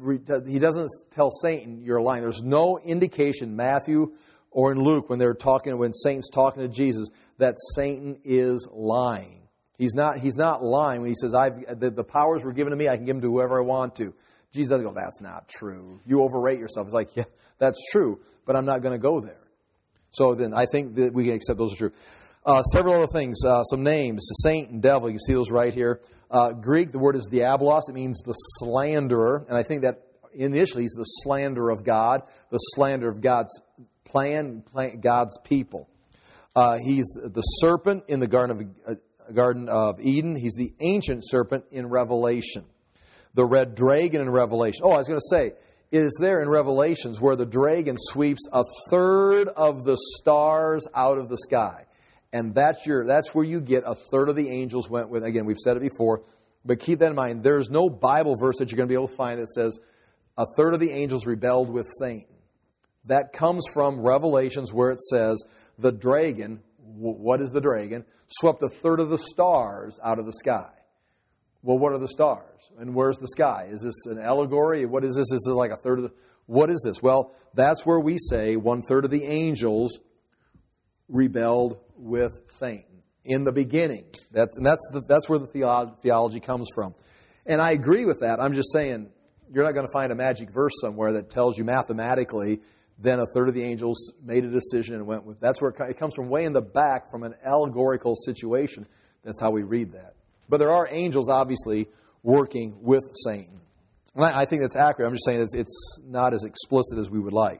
doesn't tell Satan you're lying. There's no indication, Matthew or in Luke, when Satan's talking to Jesus, that Satan is lying. He's not lying when he says, the powers were given to me, I can give them to whoever I want to. Jesus doesn't go, that's not true. You overrate yourself. It's like, yeah, that's true, but I'm not going to go there. So then I think that we can accept those are true. Several other things, some names, saint and devil, you see those right here. Greek, the word is diabolos, it means the slanderer, and I think that initially he's the slander of God, the slander of God's plan God's people. He's the serpent in the Garden of Eden. He's the ancient serpent in Revelation. The red dragon in Revelation. Oh, I was going to say, it is there in Revelations where the dragon sweeps a third of the stars out of the sky. And that's where you get a third of the angels went with. Again, we've said it before, but keep that in mind. There's no Bible verse that you're going to be able to find that says a third of the angels rebelled with Satan. That comes from Revelations where it says the dragon, what is the dragon, swept a third of the stars out of the sky. Well, what are the stars? And where's the sky? Is this an allegory? What is this? Is it like a third of the... What is this? Well, that's where we say 1/3 of the angels rebelled with Satan in the beginning. That's where the theology comes from. And I agree with that. I'm just saying, you're not going to find a magic verse somewhere that tells you mathematically then 1/3 of the angels made a decision and went with... That's where it comes from, way in the back, from an allegorical situation. That's how we read that. But there are angels, obviously, working with Satan. And I think that's accurate. I'm just saying it's not as explicit as we would like.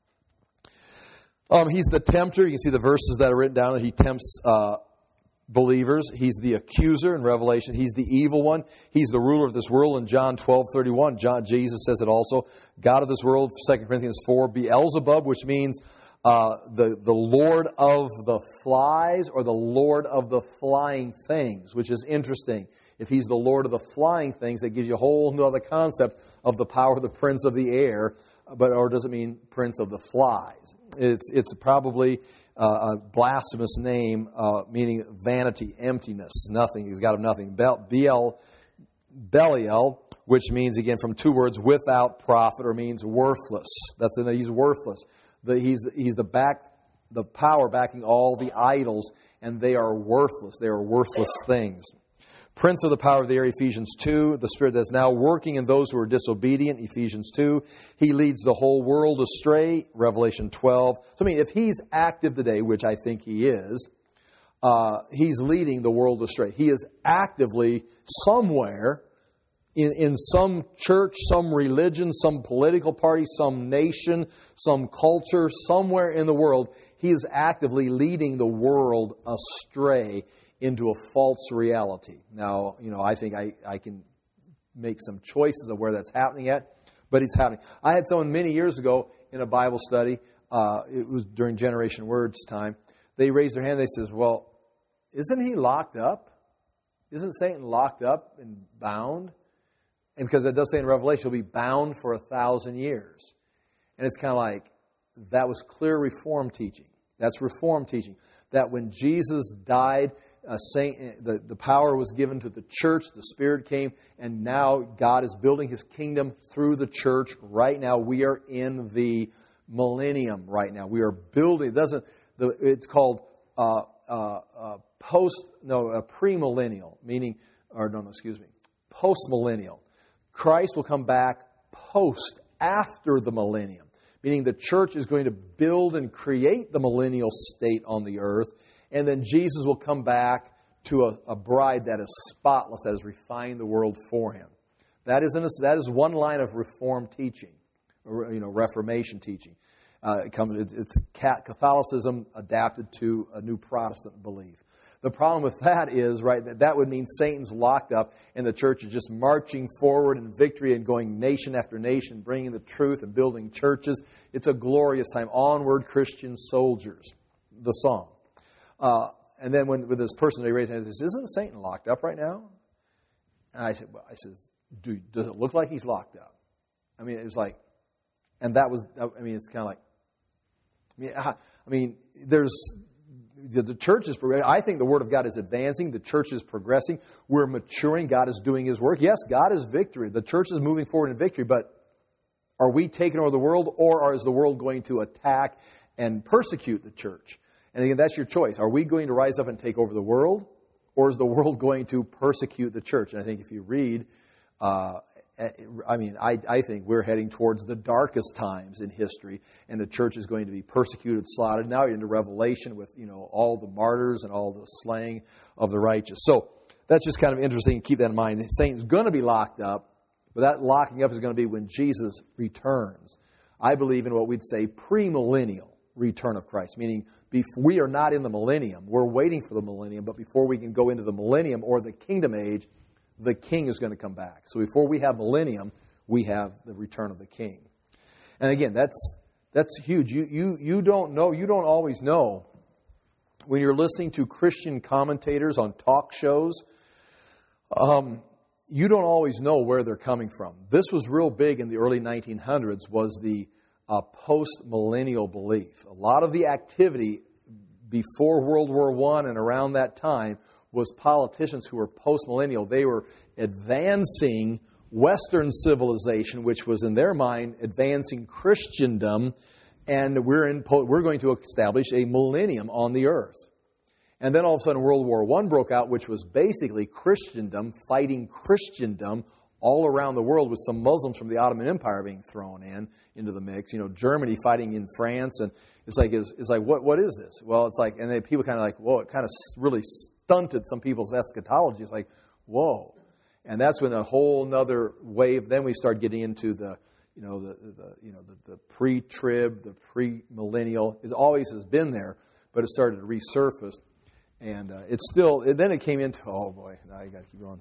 He's the tempter. You can see the verses that are written down. He tempts believers. He's the accuser in Revelation. He's the evil one. He's the ruler of this world in John 12:31. Jesus says it also. God of this world, 2 Corinthians 4. Beelzebub, which means the Lord of the flies, or the Lord of the flying things, which is interesting. If he's the Lord of the flying things, that gives you a whole other concept of the power of the prince of the air, or does it mean prince of the flies? It's probably a blasphemous name, meaning vanity, emptiness, nothing. He's got nothing. Belial, which means, again, from two words, without profit, or means worthless. He's worthless. He's the power backing all the idols, and they are worthless. They are worthless things. Prince of the power of the air, Ephesians 2. The spirit that's now working in those who are disobedient, Ephesians 2. He leads the whole world astray, Revelation 12. So, if he's active today, which I think he is, he's leading the world astray. He is actively somewhere in some church, some religion, some political party, some nation, some culture, somewhere in the world, he is actively leading the world astray into a false reality. Now, I think I can make some choices of where that's happening at, but it's happening. I had someone many years ago in a Bible study, it was during Generation Words time, they raised their hand, they says, well, isn't he locked up? Isn't Satan locked up and bound? And because it does say in Revelation, he'll be bound for 1,000 years. And it's kind of like, that was clear Reform teaching. That's Reform teaching. That when Jesus died, the power was given to the church, the Spirit came, and now God is building His kingdom through the church. Right now, we are in the millennium right now. We are building, it's called premillennial, meaning, postmillennial. Christ will come back after the millennium, meaning the church is going to build and create the millennial state on the earth, and then Jesus will come back to a bride that is spotless, that has refined the world for Him. That is one line of Reform teaching, Reformation teaching. It's Catholicism adapted to a new Protestant belief. The problem with that is, that would mean Satan's locked up and the church is just marching forward in victory and going nation after nation, bringing the truth and building churches. It's a glorious time. Onward, Christian soldiers, the song. And then with this person, they raised their hand and says, isn't Satan locked up right now? And I says, does it look like he's locked up? It was like, and that was, it's kind of like, there's... The church is progressing. I think the Word of God is advancing. The church is progressing. We're maturing. God is doing His work. Yes, God is victory. The church is moving forward in victory, but are we taking over the world, or is the world going to attack and persecute the church? And again, that's your choice. Are we going to rise up and take over the world, or is the world going to persecute the church? And I think if you read, I think we're heading towards the darkest times in history, and the church is going to be persecuted, slaughtered. Now you're into Revelation with, all the martyrs and all the slaying of the righteous. So that's just kind of interesting. Keep that in mind. Satan's going to be locked up, but that locking up is going to be when Jesus returns. I believe in what we'd say premillennial return of Christ, meaning we are not in the millennium. We're waiting for the millennium, but before we can go into the millennium or the kingdom age, the king is going to come back. So before we have millennium, we have the return of the king. And again, that's huge. You don't know, you don't always know when you're listening to Christian commentators on talk shows, you don't always know where they're coming from. This was real big in the early 1900s, was the a post-millennial belief. A lot of the activity before World War I and around that time was politicians who were post-millennial. They were advancing Western civilization, which was in their mind advancing Christendom, and we're going to establish a millennium on the earth. And then all of a sudden World War I broke out, which was basically Christendom fighting Christendom all around the world, with some Muslims from the Ottoman Empire being thrown into the mix. You know, Germany fighting in France, and it's like what is this? Well, it's like, and then people kind of like, whoa, it kind of really stunted some people's eschatology. It's like, whoa, and that's when a whole nother wave. Then we start getting into the pre-trib, the pre-millennial. It always has been there, but it started to resurface, and it's still. And then it came into, oh boy, now you got to keep going.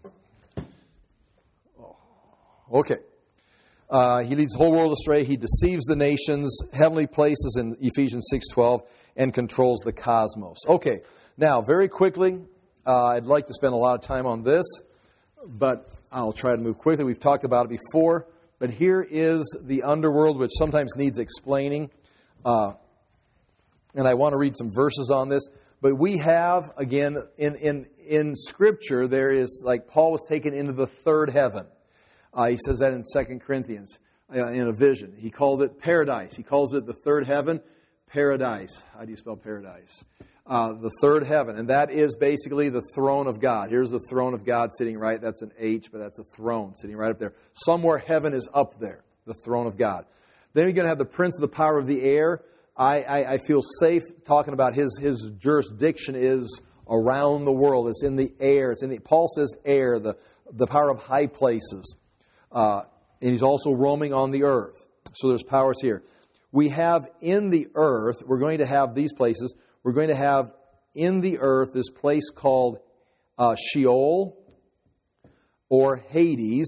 Okay. He leads the whole world astray. He deceives the nations, heavenly places in Ephesians 6:12, and controls the cosmos. Okay. Now, very quickly, I'd like to spend a lot of time on this, but I'll try to move quickly. We've talked about it before, but here is the underworld, which sometimes needs explaining. And I want to read some verses on this. But we have, again, in Scripture, there is, like Paul was taken into the third heaven. He says that in 2 Corinthians in a vision. He called it paradise. He calls it the third heaven, paradise. How do you spell paradise? The third heaven. And that is basically the throne of God. Here's the throne of God sitting right. That's an H, but that's a throne sitting right up there. Somewhere heaven is up there, the throne of God. Then you're going to have the prince of the power of the air. I feel safe talking about his jurisdiction is around the world. It's in the air. Paul says air, the power of high places. And he's also roaming on the earth. So there's powers here. We have in the earth, we're going to have these places. We're going to have in the earth this place called Sheol or Hades.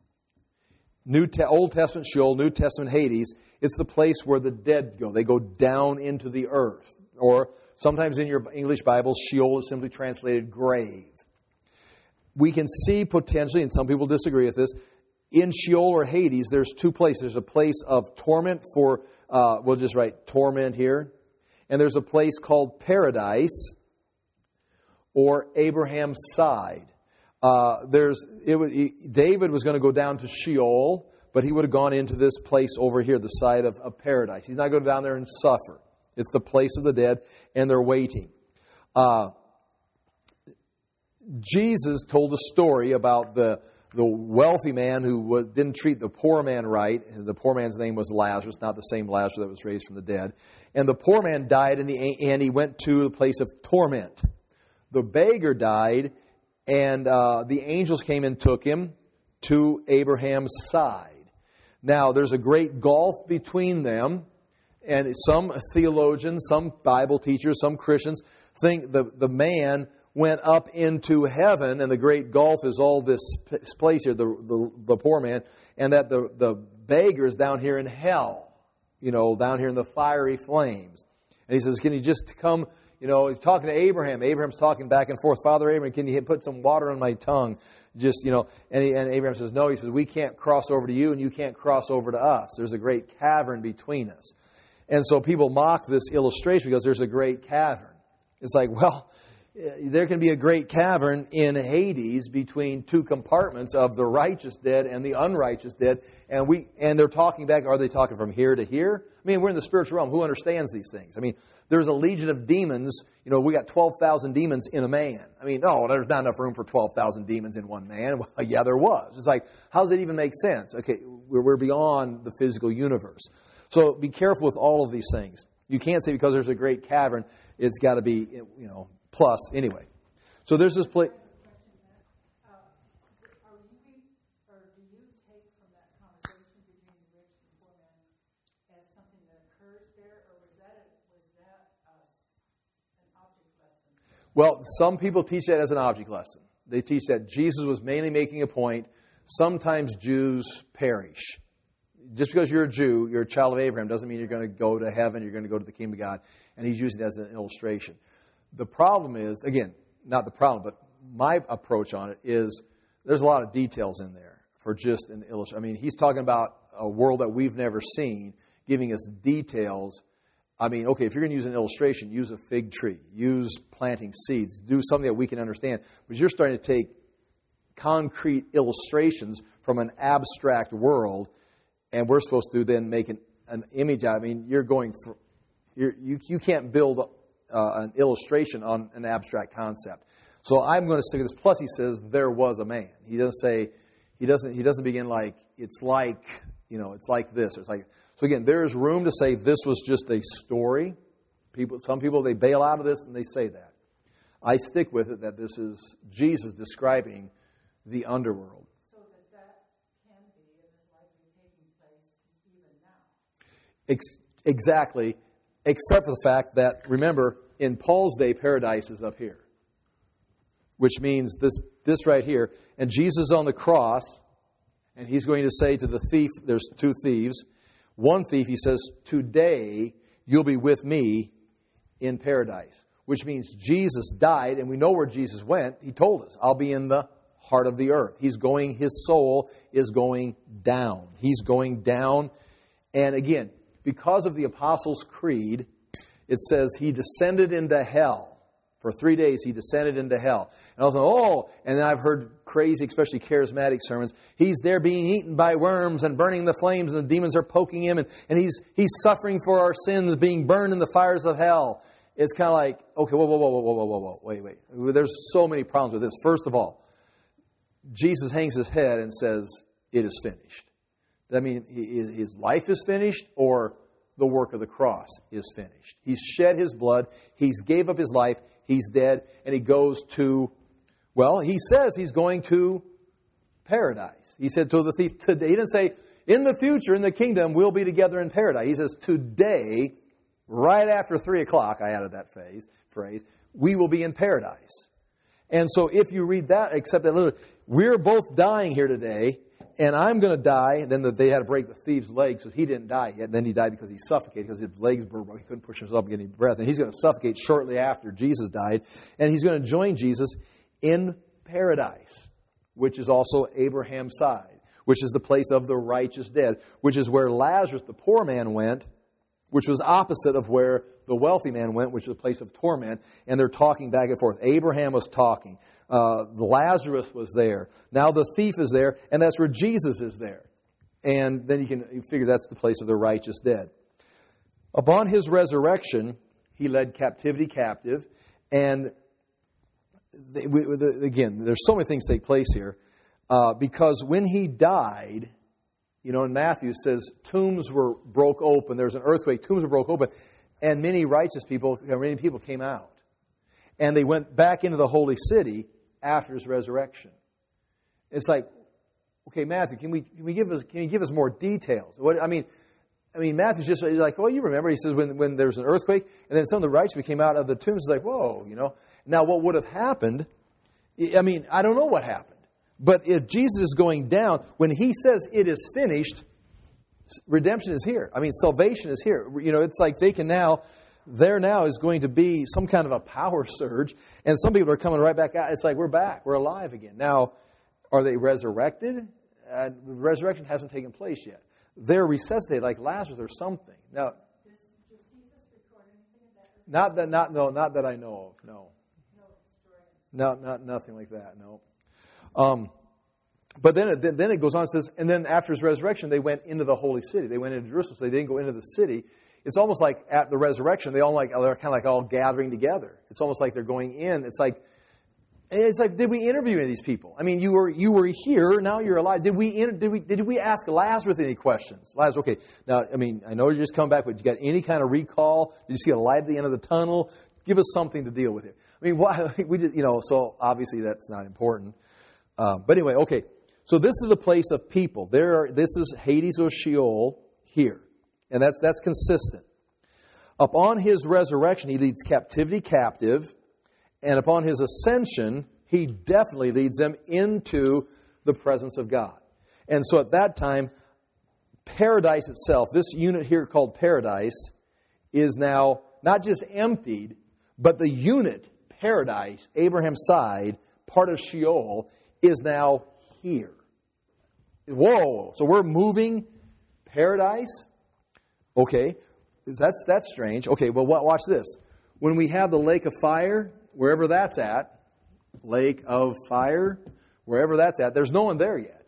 Old Testament Sheol, New Testament Hades. It's the place where the dead go. They go down into the earth. Or sometimes in your English Bibles, Sheol is simply translated grave. We can see potentially, and some people disagree with this, in Sheol or Hades, there's two places. There's a place of torment for, we'll just write torment here. And there's a place called paradise or Abraham's side. David was going to go down to Sheol, but he would have gone into this place over here, the side of paradise. He's not going down there and suffer. It's the place of the dead, and they're waiting. Jesus told a story about the wealthy man who didn't treat the poor man right. The poor man's name was Lazarus, not the same Lazarus that was raised from the dead. And the poor man died, and he went to the place of torment. The beggar died, and the angels came and took him to Abraham's side. Now, there's a great gulf between them, and some theologians, some Bible teachers, some Christians think the man went up into heaven, and the great gulf is all this place here, the poor man, and that the beggar is down here in hell, down here in the fiery flames. And he says, can you just come, he's talking to Abraham. Abraham's talking back and forth. Father Abraham, can you put some water on my tongue? And Abraham says, no. He says, we can't cross over to you, and you can't cross over to us. There's a great cavern between us. And so people mock this illustration because there's a great cavern. It's like, well, there can be a great cavern in Hades between two compartments of the righteous dead and the unrighteous dead. And they're talking back. Are they talking from here to here? I mean, we're in the spiritual realm. Who understands these things? I mean, there's a legion of demons. We got 12,000 demons in a man. I mean, no, there's not enough room for 12,000 demons in one man. Well, yeah, there was. It's like, how does it even make sense? Okay, we're beyond the physical universe. So be careful with all of these things. You can't say because there's a great cavern, it's got to be, plus. Anyway, so there's this place. Do you take from that conversation between the rich and poor man as something that occurs there, or was that an object lesson? Well, some people teach that as an object lesson. They teach that Jesus was mainly making a point. Sometimes Jews perish. Just because you're a Jew, you're a child of Abraham, doesn't mean you're going to go to heaven, you're going to go to the kingdom of God. And he's using it as an illustration. The problem is, again, not the problem, but my approach on it is there's a lot of details in there for just an illustration. I mean, he's talking about a world that we've never seen, giving us details. I mean, okay, if you're going to use an illustration, use a fig tree. Use planting seeds. Do something that we can understand. But you're starting to take concrete illustrations from an abstract world, and we're supposed to then make an image out. I mean, you're going for you can't build an illustration on an abstract concept. So I'm going to stick with this. Plus, he says there was a man. He doesn't say he doesn't begin like it's like it's like this. Or it's like so. Again, there is room to say this was just a story. Some people they bail out of this and they say that. I stick with it that this is Jesus describing the underworld. So that can be and is likely taking place even now. Exactly, except for the fact that, remember, in Paul's day, paradise is up here. Which means this right here. And Jesus on the cross, and he's going to say to the thief, there's two thieves. One thief, he says, today you'll be with me in paradise. Which means Jesus died, and we know where Jesus went. He told us, I'll be in the heart of the earth. His soul is going down. He's going down. And again, because of the Apostles' Creed, it says he descended into hell. For 3 days, he descended into hell. And I was like, and then I've heard crazy, especially charismatic sermons. He's there being eaten by worms and burning the flames, and the demons are poking him, and he's suffering for our sins, being burned in the fires of hell. It's kind of like, okay, whoa, wait. There's so many problems with this. First of all, Jesus hangs his head and says, it is finished. Does that mean his life is finished, or the work of the cross is finished? He's shed his blood. He's gave up his life. He's dead, and he goes to, he says he's going to paradise. He said to the thief today. He didn't say, in the future, in the kingdom, we'll be together in paradise. He says, today, right after 3 o'clock, I added that phrase, we will be in paradise. And so if you read that, except that little, we're both dying here today, and I'm going to die. Then they had to break the thief's legs because he didn't die yet. Then he died because he suffocated because his legs were broken. He couldn't push himself up and get any breath. And he's going to suffocate shortly after Jesus died. And he's going to join Jesus in paradise, which is also Abraham's side, which is the place of the righteous dead, which is where Lazarus, the poor man, went, which was opposite of where the wealthy man went, which is a place of torment. And they're talking back and forth. Abraham was talking. Lazarus was there. Now the thief is there, and that's where Jesus is there. And then you figure that's the place of the righteous dead. Upon his resurrection, he led captivity captive. And again, there's so many things take place here. Because when he died, in Matthew it says tombs were broke open. There's an earthquake. Tombs were broke open. And many people came out. And they went back into the holy city after his resurrection. It's like, okay, Matthew, can you give us more details? I mean, Matthew's just like, you remember, he says when there was an earthquake, and then some of the righteous came out of the tombs. It's like, whoa, Now, what would have happened? I don't know what happened. But if Jesus is going down, when he says it is finished, redemption is here. Salvation is here. It's like they can now. There now is going to be some kind of a power surge, and some people are coming right back out. It's like we're back, we're alive again. Now, are they resurrected? Resurrection hasn't taken place yet. They're resuscitated like Lazarus or something. Now, does Josephus record anything of that? Not that I know of. No. Not nothing like that. No. But then it goes on and says, and then after his resurrection, they went into the holy city. They went into Jerusalem, so they didn't go into the city. It's almost like at the resurrection, they're kind of like all gathering together. It's almost like they're going in. It's like, did we interview any of these people? You were here, now you're alive. Did we ask Lazarus any questions? Lazarus, okay. Now, I know you're just coming back, but you got any kind of recall? Did you see a light at the end of the tunnel? Give us something to deal with here. Why we just, so obviously that's not important. But anyway, okay. So this is a place of people. This is Hades or Sheol here. And that's consistent. Upon his resurrection, he leads captivity captive. And upon his ascension, he definitely leads them into the presence of God. And so at that time, paradise itself, this unit here called paradise, is now not just emptied, but the unit, paradise, Abraham's side, part of Sheol, is now here. Whoa! So we're moving paradise Okay, that's strange. Okay, well, watch this. When we have the lake of fire, wherever that's at, lake of fire, wherever that's at, there's no one there yet.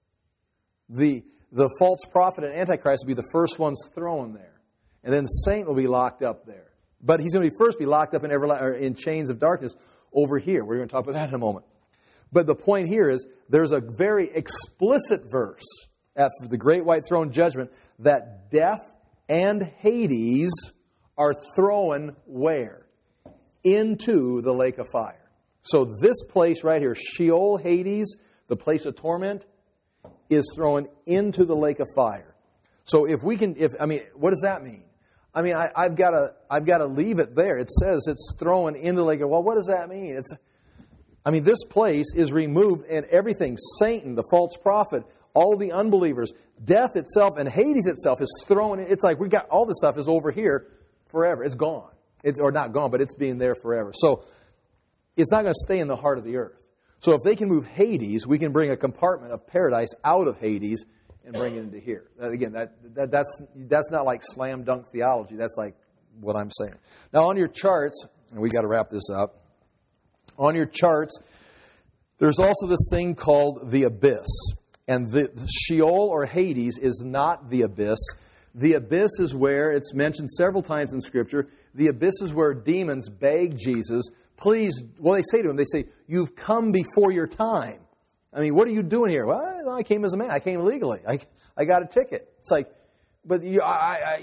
The false prophet and Antichrist will be the first ones thrown there. And then Satan will be locked up there. But he's going to first be locked up in chains of darkness over here. We're going to talk about that in a moment. But the point here is there's a very explicit verse at the great white throne judgment that death and Hades are thrown where? Into the lake of fire. So this place right here, Sheol, Hades, the place of torment, is thrown into the lake of fire. So what does that mean? I mean, I've got to leave it there. It says it's thrown into the lake of. Well, what does that mean? This place is removed, and everything, Satan, the false prophet, all the unbelievers, death itself, and Hades itself is thrown. It's like we got all this stuff is over here forever. It's gone. Or not gone, but it's being there forever. So it's not going to stay in the heart of the earth. So if they can move Hades, we can bring a compartment of paradise out of Hades and bring it into here. Again, that's not like slam dunk theology. That's like what I'm saying. Now on your charts, and we got to wrap this up. On your charts, there's also this thing called the abyss. And the Sheol or Hades is not the abyss. The abyss is where, it's mentioned several times in Scripture, the abyss is where demons beg Jesus, please, well, they say to him, they say, you've come before your time. I mean, what are you doing here? Well, I came as a man. I came legally. I got a ticket. It's like, but I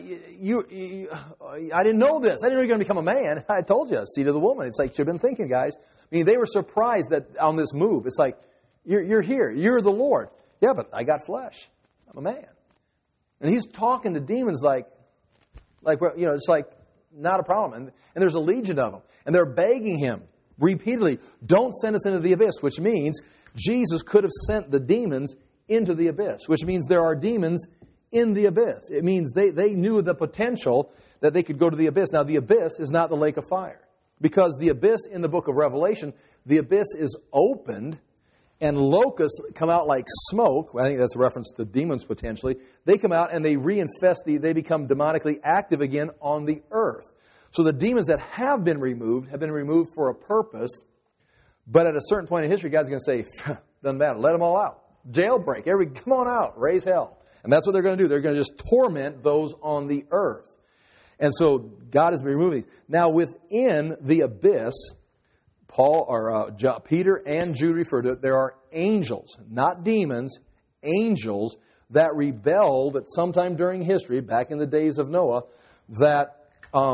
didn't know this. I didn't know you were going to become a man. I told you, seed of the woman. It's like you've been thinking, guys. I mean, they were surprised that on this move. It's like, you're here. You're the Lord. Yeah, but I got flesh. I'm a man. And he's talking to demons like it's like not a problem. And there's a legion of them. And they're begging him repeatedly, don't send us into the abyss, which means Jesus could have sent the demons into the abyss, which means there are demons in the abyss. It means they knew the potential that they could go to the abyss. Now, the abyss is not the lake of fire. Because the abyss in the book of Revelation, the abyss is opened and locusts come out like smoke. I think that's a reference to demons potentially. They come out and they reinfest, they become demonically active again on the earth. So the demons that have been removed for a purpose. But at a certain point in history, God's going to say, doesn't matter, let them all out. Jailbreak, come on out, raise hell. And that's what they're going to do. They're going to just torment those on the earth. And so God is removing these. Now within the abyss, Peter and Jude refer to it, there are angels, not demons, angels that rebelled at some time during history, back in the days of Noah, that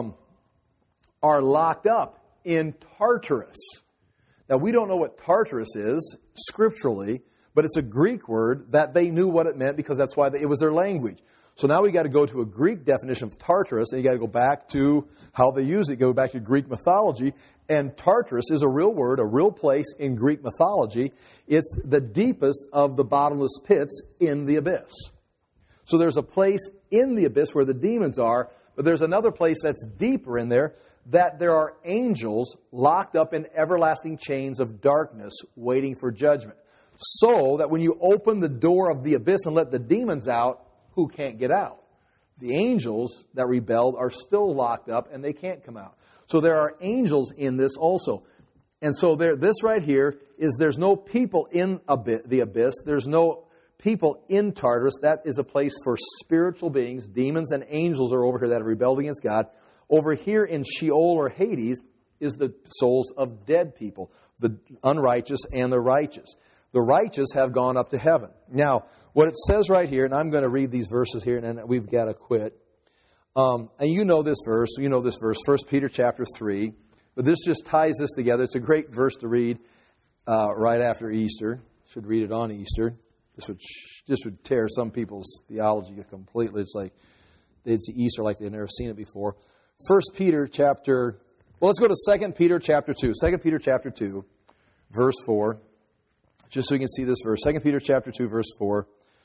are locked up in Tartarus. Now, we don't know what Tartarus is scripturally, but it's a Greek word that they knew what it meant because that's why it was their language. So now we got to go to a Greek definition of Tartarus, and you got to go back to how they use it, go back to Greek mythology. And Tartarus is a real word, a real place in Greek mythology. It's the deepest of the bottomless pits in the abyss. So there's a place in the abyss where the demons are, but there's another place that's deeper in there, that there are angels locked up in everlasting chains of darkness waiting for judgment. So that when you open the door of the abyss and let the demons out, who can't get out? The angels that rebelled are still locked up and they can't come out. So there are angels in this also. And so this right here is there's no people in the abyss. There's no people in Tartarus. That is a place for spiritual beings. Demons and angels are over here that have rebelled against God. Over here in Sheol or Hades is the souls of dead people, the unrighteous and the righteous. The righteous have gone up to heaven. Now, what it says right here, and I'm going to read these verses here, and then we've got to quit. And you know this verse. 1 Peter chapter 3. But this just ties this together. It's a great verse to read right after Easter. Should read it on Easter. This would tear some people's theology completely. It's like they'd see Easter like they've never seen it before. 1 Peter chapter... Well, let's go to 2 Peter chapter 2. 2 Peter chapter 2, verse 4. Just so you can see this verse. 2 Peter chapter 2, verse 4.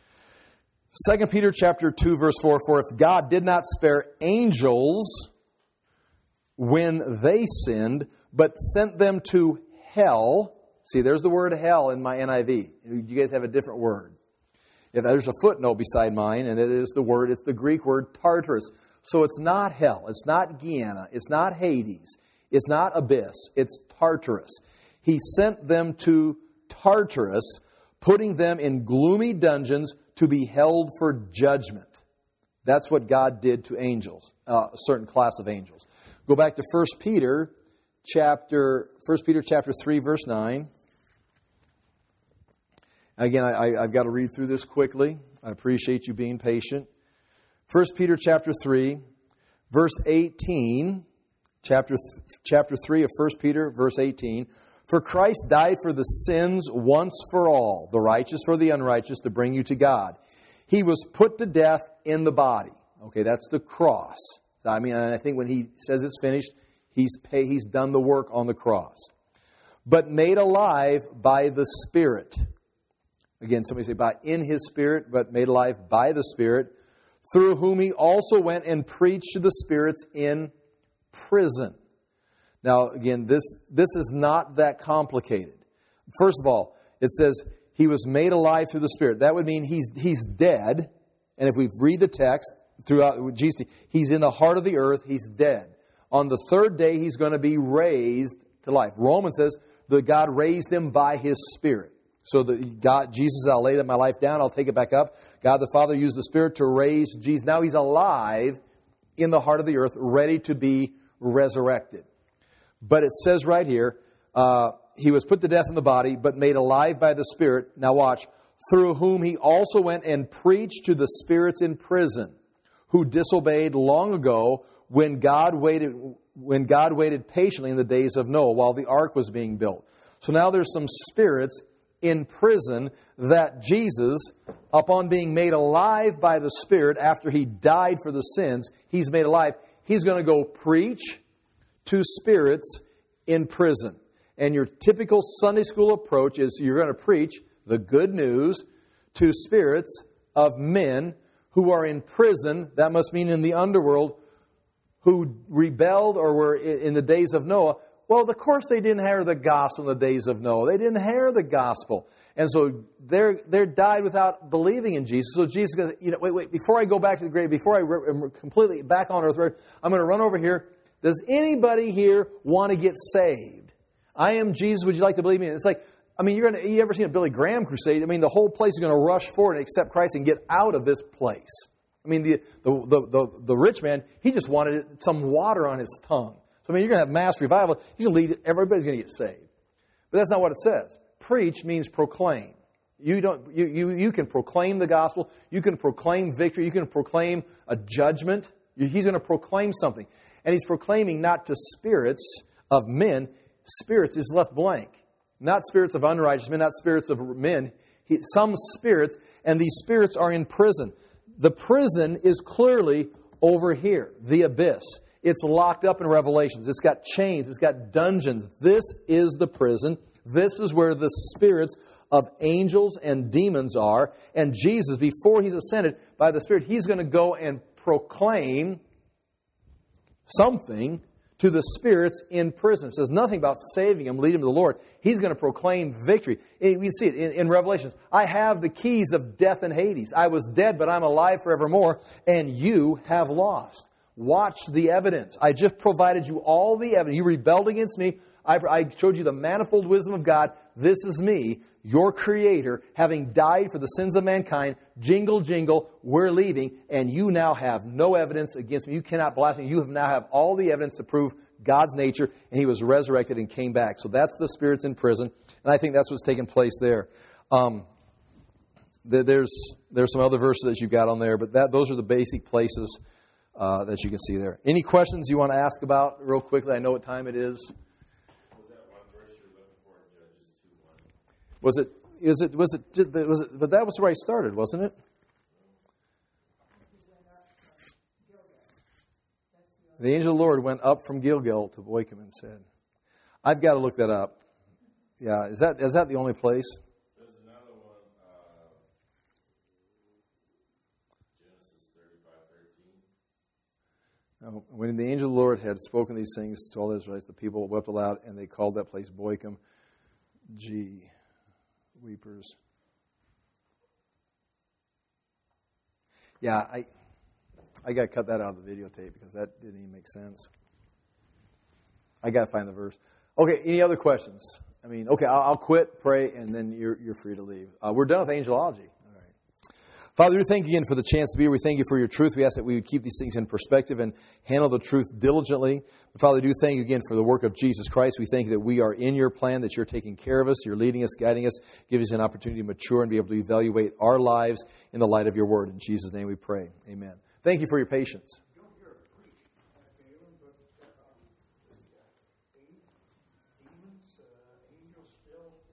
2 Peter chapter 2, verse 4. For if God did not spare angels when they sinned, but sent them to hell. See, there's the word hell in my NIV. You guys have a different word. If there's a footnote beside mine, and it's the Greek word Tartarus. So it's not hell, it's not Gehenna, it's not Hades, it's not abyss, it's Tartarus. He sent them to Tartarus, putting them in gloomy dungeons to be held for judgment. That's what God did to angels, a certain class of angels. Go back to 1 Peter chapter 3, verse 9. Again, I've got to read through this quickly. I appreciate you being patient. 1 Peter chapter 3, verse 18. Chapter 3 of 1 Peter, verse 18. For Christ died for the sins once for all, the righteous for the unrighteous, to bring you to God. He was put to death in the body. Okay, that's the cross. I mean, I think when he says it's finished, he's done the work on the cross. But made alive by the Spirit. Again, somebody say in His Spirit, but made alive by the Spirit, through whom He also went and preached to the spirits in prison. Now, again, this is not that complicated. First of all, it says He was made alive through the Spirit. That would mean He's dead. And if we read the text throughout Jesus, He's in the heart of the earth. He's dead. On the third day, He's going to be raised to life. Romans says that God raised Him by His Spirit. So Jesus, I'll lay my life down, I'll take it back up. God the Father used the Spirit to raise Jesus. Now He's alive in the heart of the earth, ready to be resurrected. But it says right here, He was put to death in the body, but made alive by the Spirit. Now watch. Through whom He also went and preached to the spirits in prison, who disobeyed long ago when God waited patiently in the days of Noah while the ark was being built. So now there's some spirits in prison that Jesus, upon being made alive by the Spirit after He died for the sins, He's made alive. He's going to go preach to spirits in prison. And your typical Sunday school approach is you're going to preach the good news to spirits of men who are in prison, that must mean in the underworld, who rebelled or were in the days of Noah. Well, of course they didn't hear the gospel in the days of Noah. They didn't hear the gospel. And so they died without believing in Jesus. So Jesus goes, wait, before I go back to the grave, before I'm completely back on earth, I'm going to run over here. Does anybody here want to get saved? I am Jesus. Would you like to believe me? It's like, you ever seen a Billy Graham crusade? The whole place is going to rush forward and accept Christ and get out of this place. The rich man, he just wanted some water on his tongue. So, you're going to have mass revival. He's going to lead, everybody's going to get saved. But that's not what it says. Preach means proclaim. You can proclaim the gospel. You can proclaim victory. You can proclaim a judgment. He's going to proclaim something. And He's proclaiming not to spirits of men. Spirits is left blank. Not spirits of unrighteous men, not spirits of men. Some spirits, and these spirits are in prison. The prison is clearly over here, the abyss. It's locked up in Revelations. It's got chains. It's got dungeons. This is the prison. This is where the spirits of angels and demons are. And Jesus, before He's ascended by the Spirit, He's going to go and proclaim something to the spirits in prison. It says nothing about saving them, leading them to the Lord. He's going to proclaim victory. We see it in Revelations. I have the keys of death and Hades. I was dead, but I'm alive forevermore, and you have lost. Watch the evidence. I just provided you all the evidence. You rebelled against me. I showed you the manifold wisdom of God. This is me, your Creator, having died for the sins of mankind. Jingle, jingle, we're leaving, and you now have no evidence against me. You cannot blaspheme. You now have all the evidence to prove God's nature, and He was resurrected and came back. So that's the spirits in prison, and I think that's what's taking place there. There's some other verses that you got on there, but those are the basic places that you can see there. Any questions you want to ask about real quickly? I know what time it is. Was that one verse you're looking for in Judges 2:1? Was it, but that was where I started, wasn't it? The angel of the Lord went up from Gilgal to Bochum and said, I've got to look that up. Yeah, is that the only place? There's another one, Genesis 35:13. Now, when the angel of the Lord had spoken these things to all Israelites, the people wept aloud, and they called that place Bochum. Weepers. Yeah, I got to cut that out of the videotape because that didn't even make sense. I got to find the verse. Okay, any other questions? I mean, okay, I'll quit, pray, and then you're free to leave. We're done with angelology. All right. Father, we thank you again for the chance to be here. We thank you for your truth. We ask that we would keep these things in perspective and handle the truth diligently. But Father, we do thank you again for the work of Jesus Christ. We thank you that we are in your plan, that you're taking care of us, you're leading us, guiding us, giving us an opportunity to mature and be able to evaluate our lives in the light of your word. In Jesus' name we pray. Amen. Thank you for your patience. Demons, angels still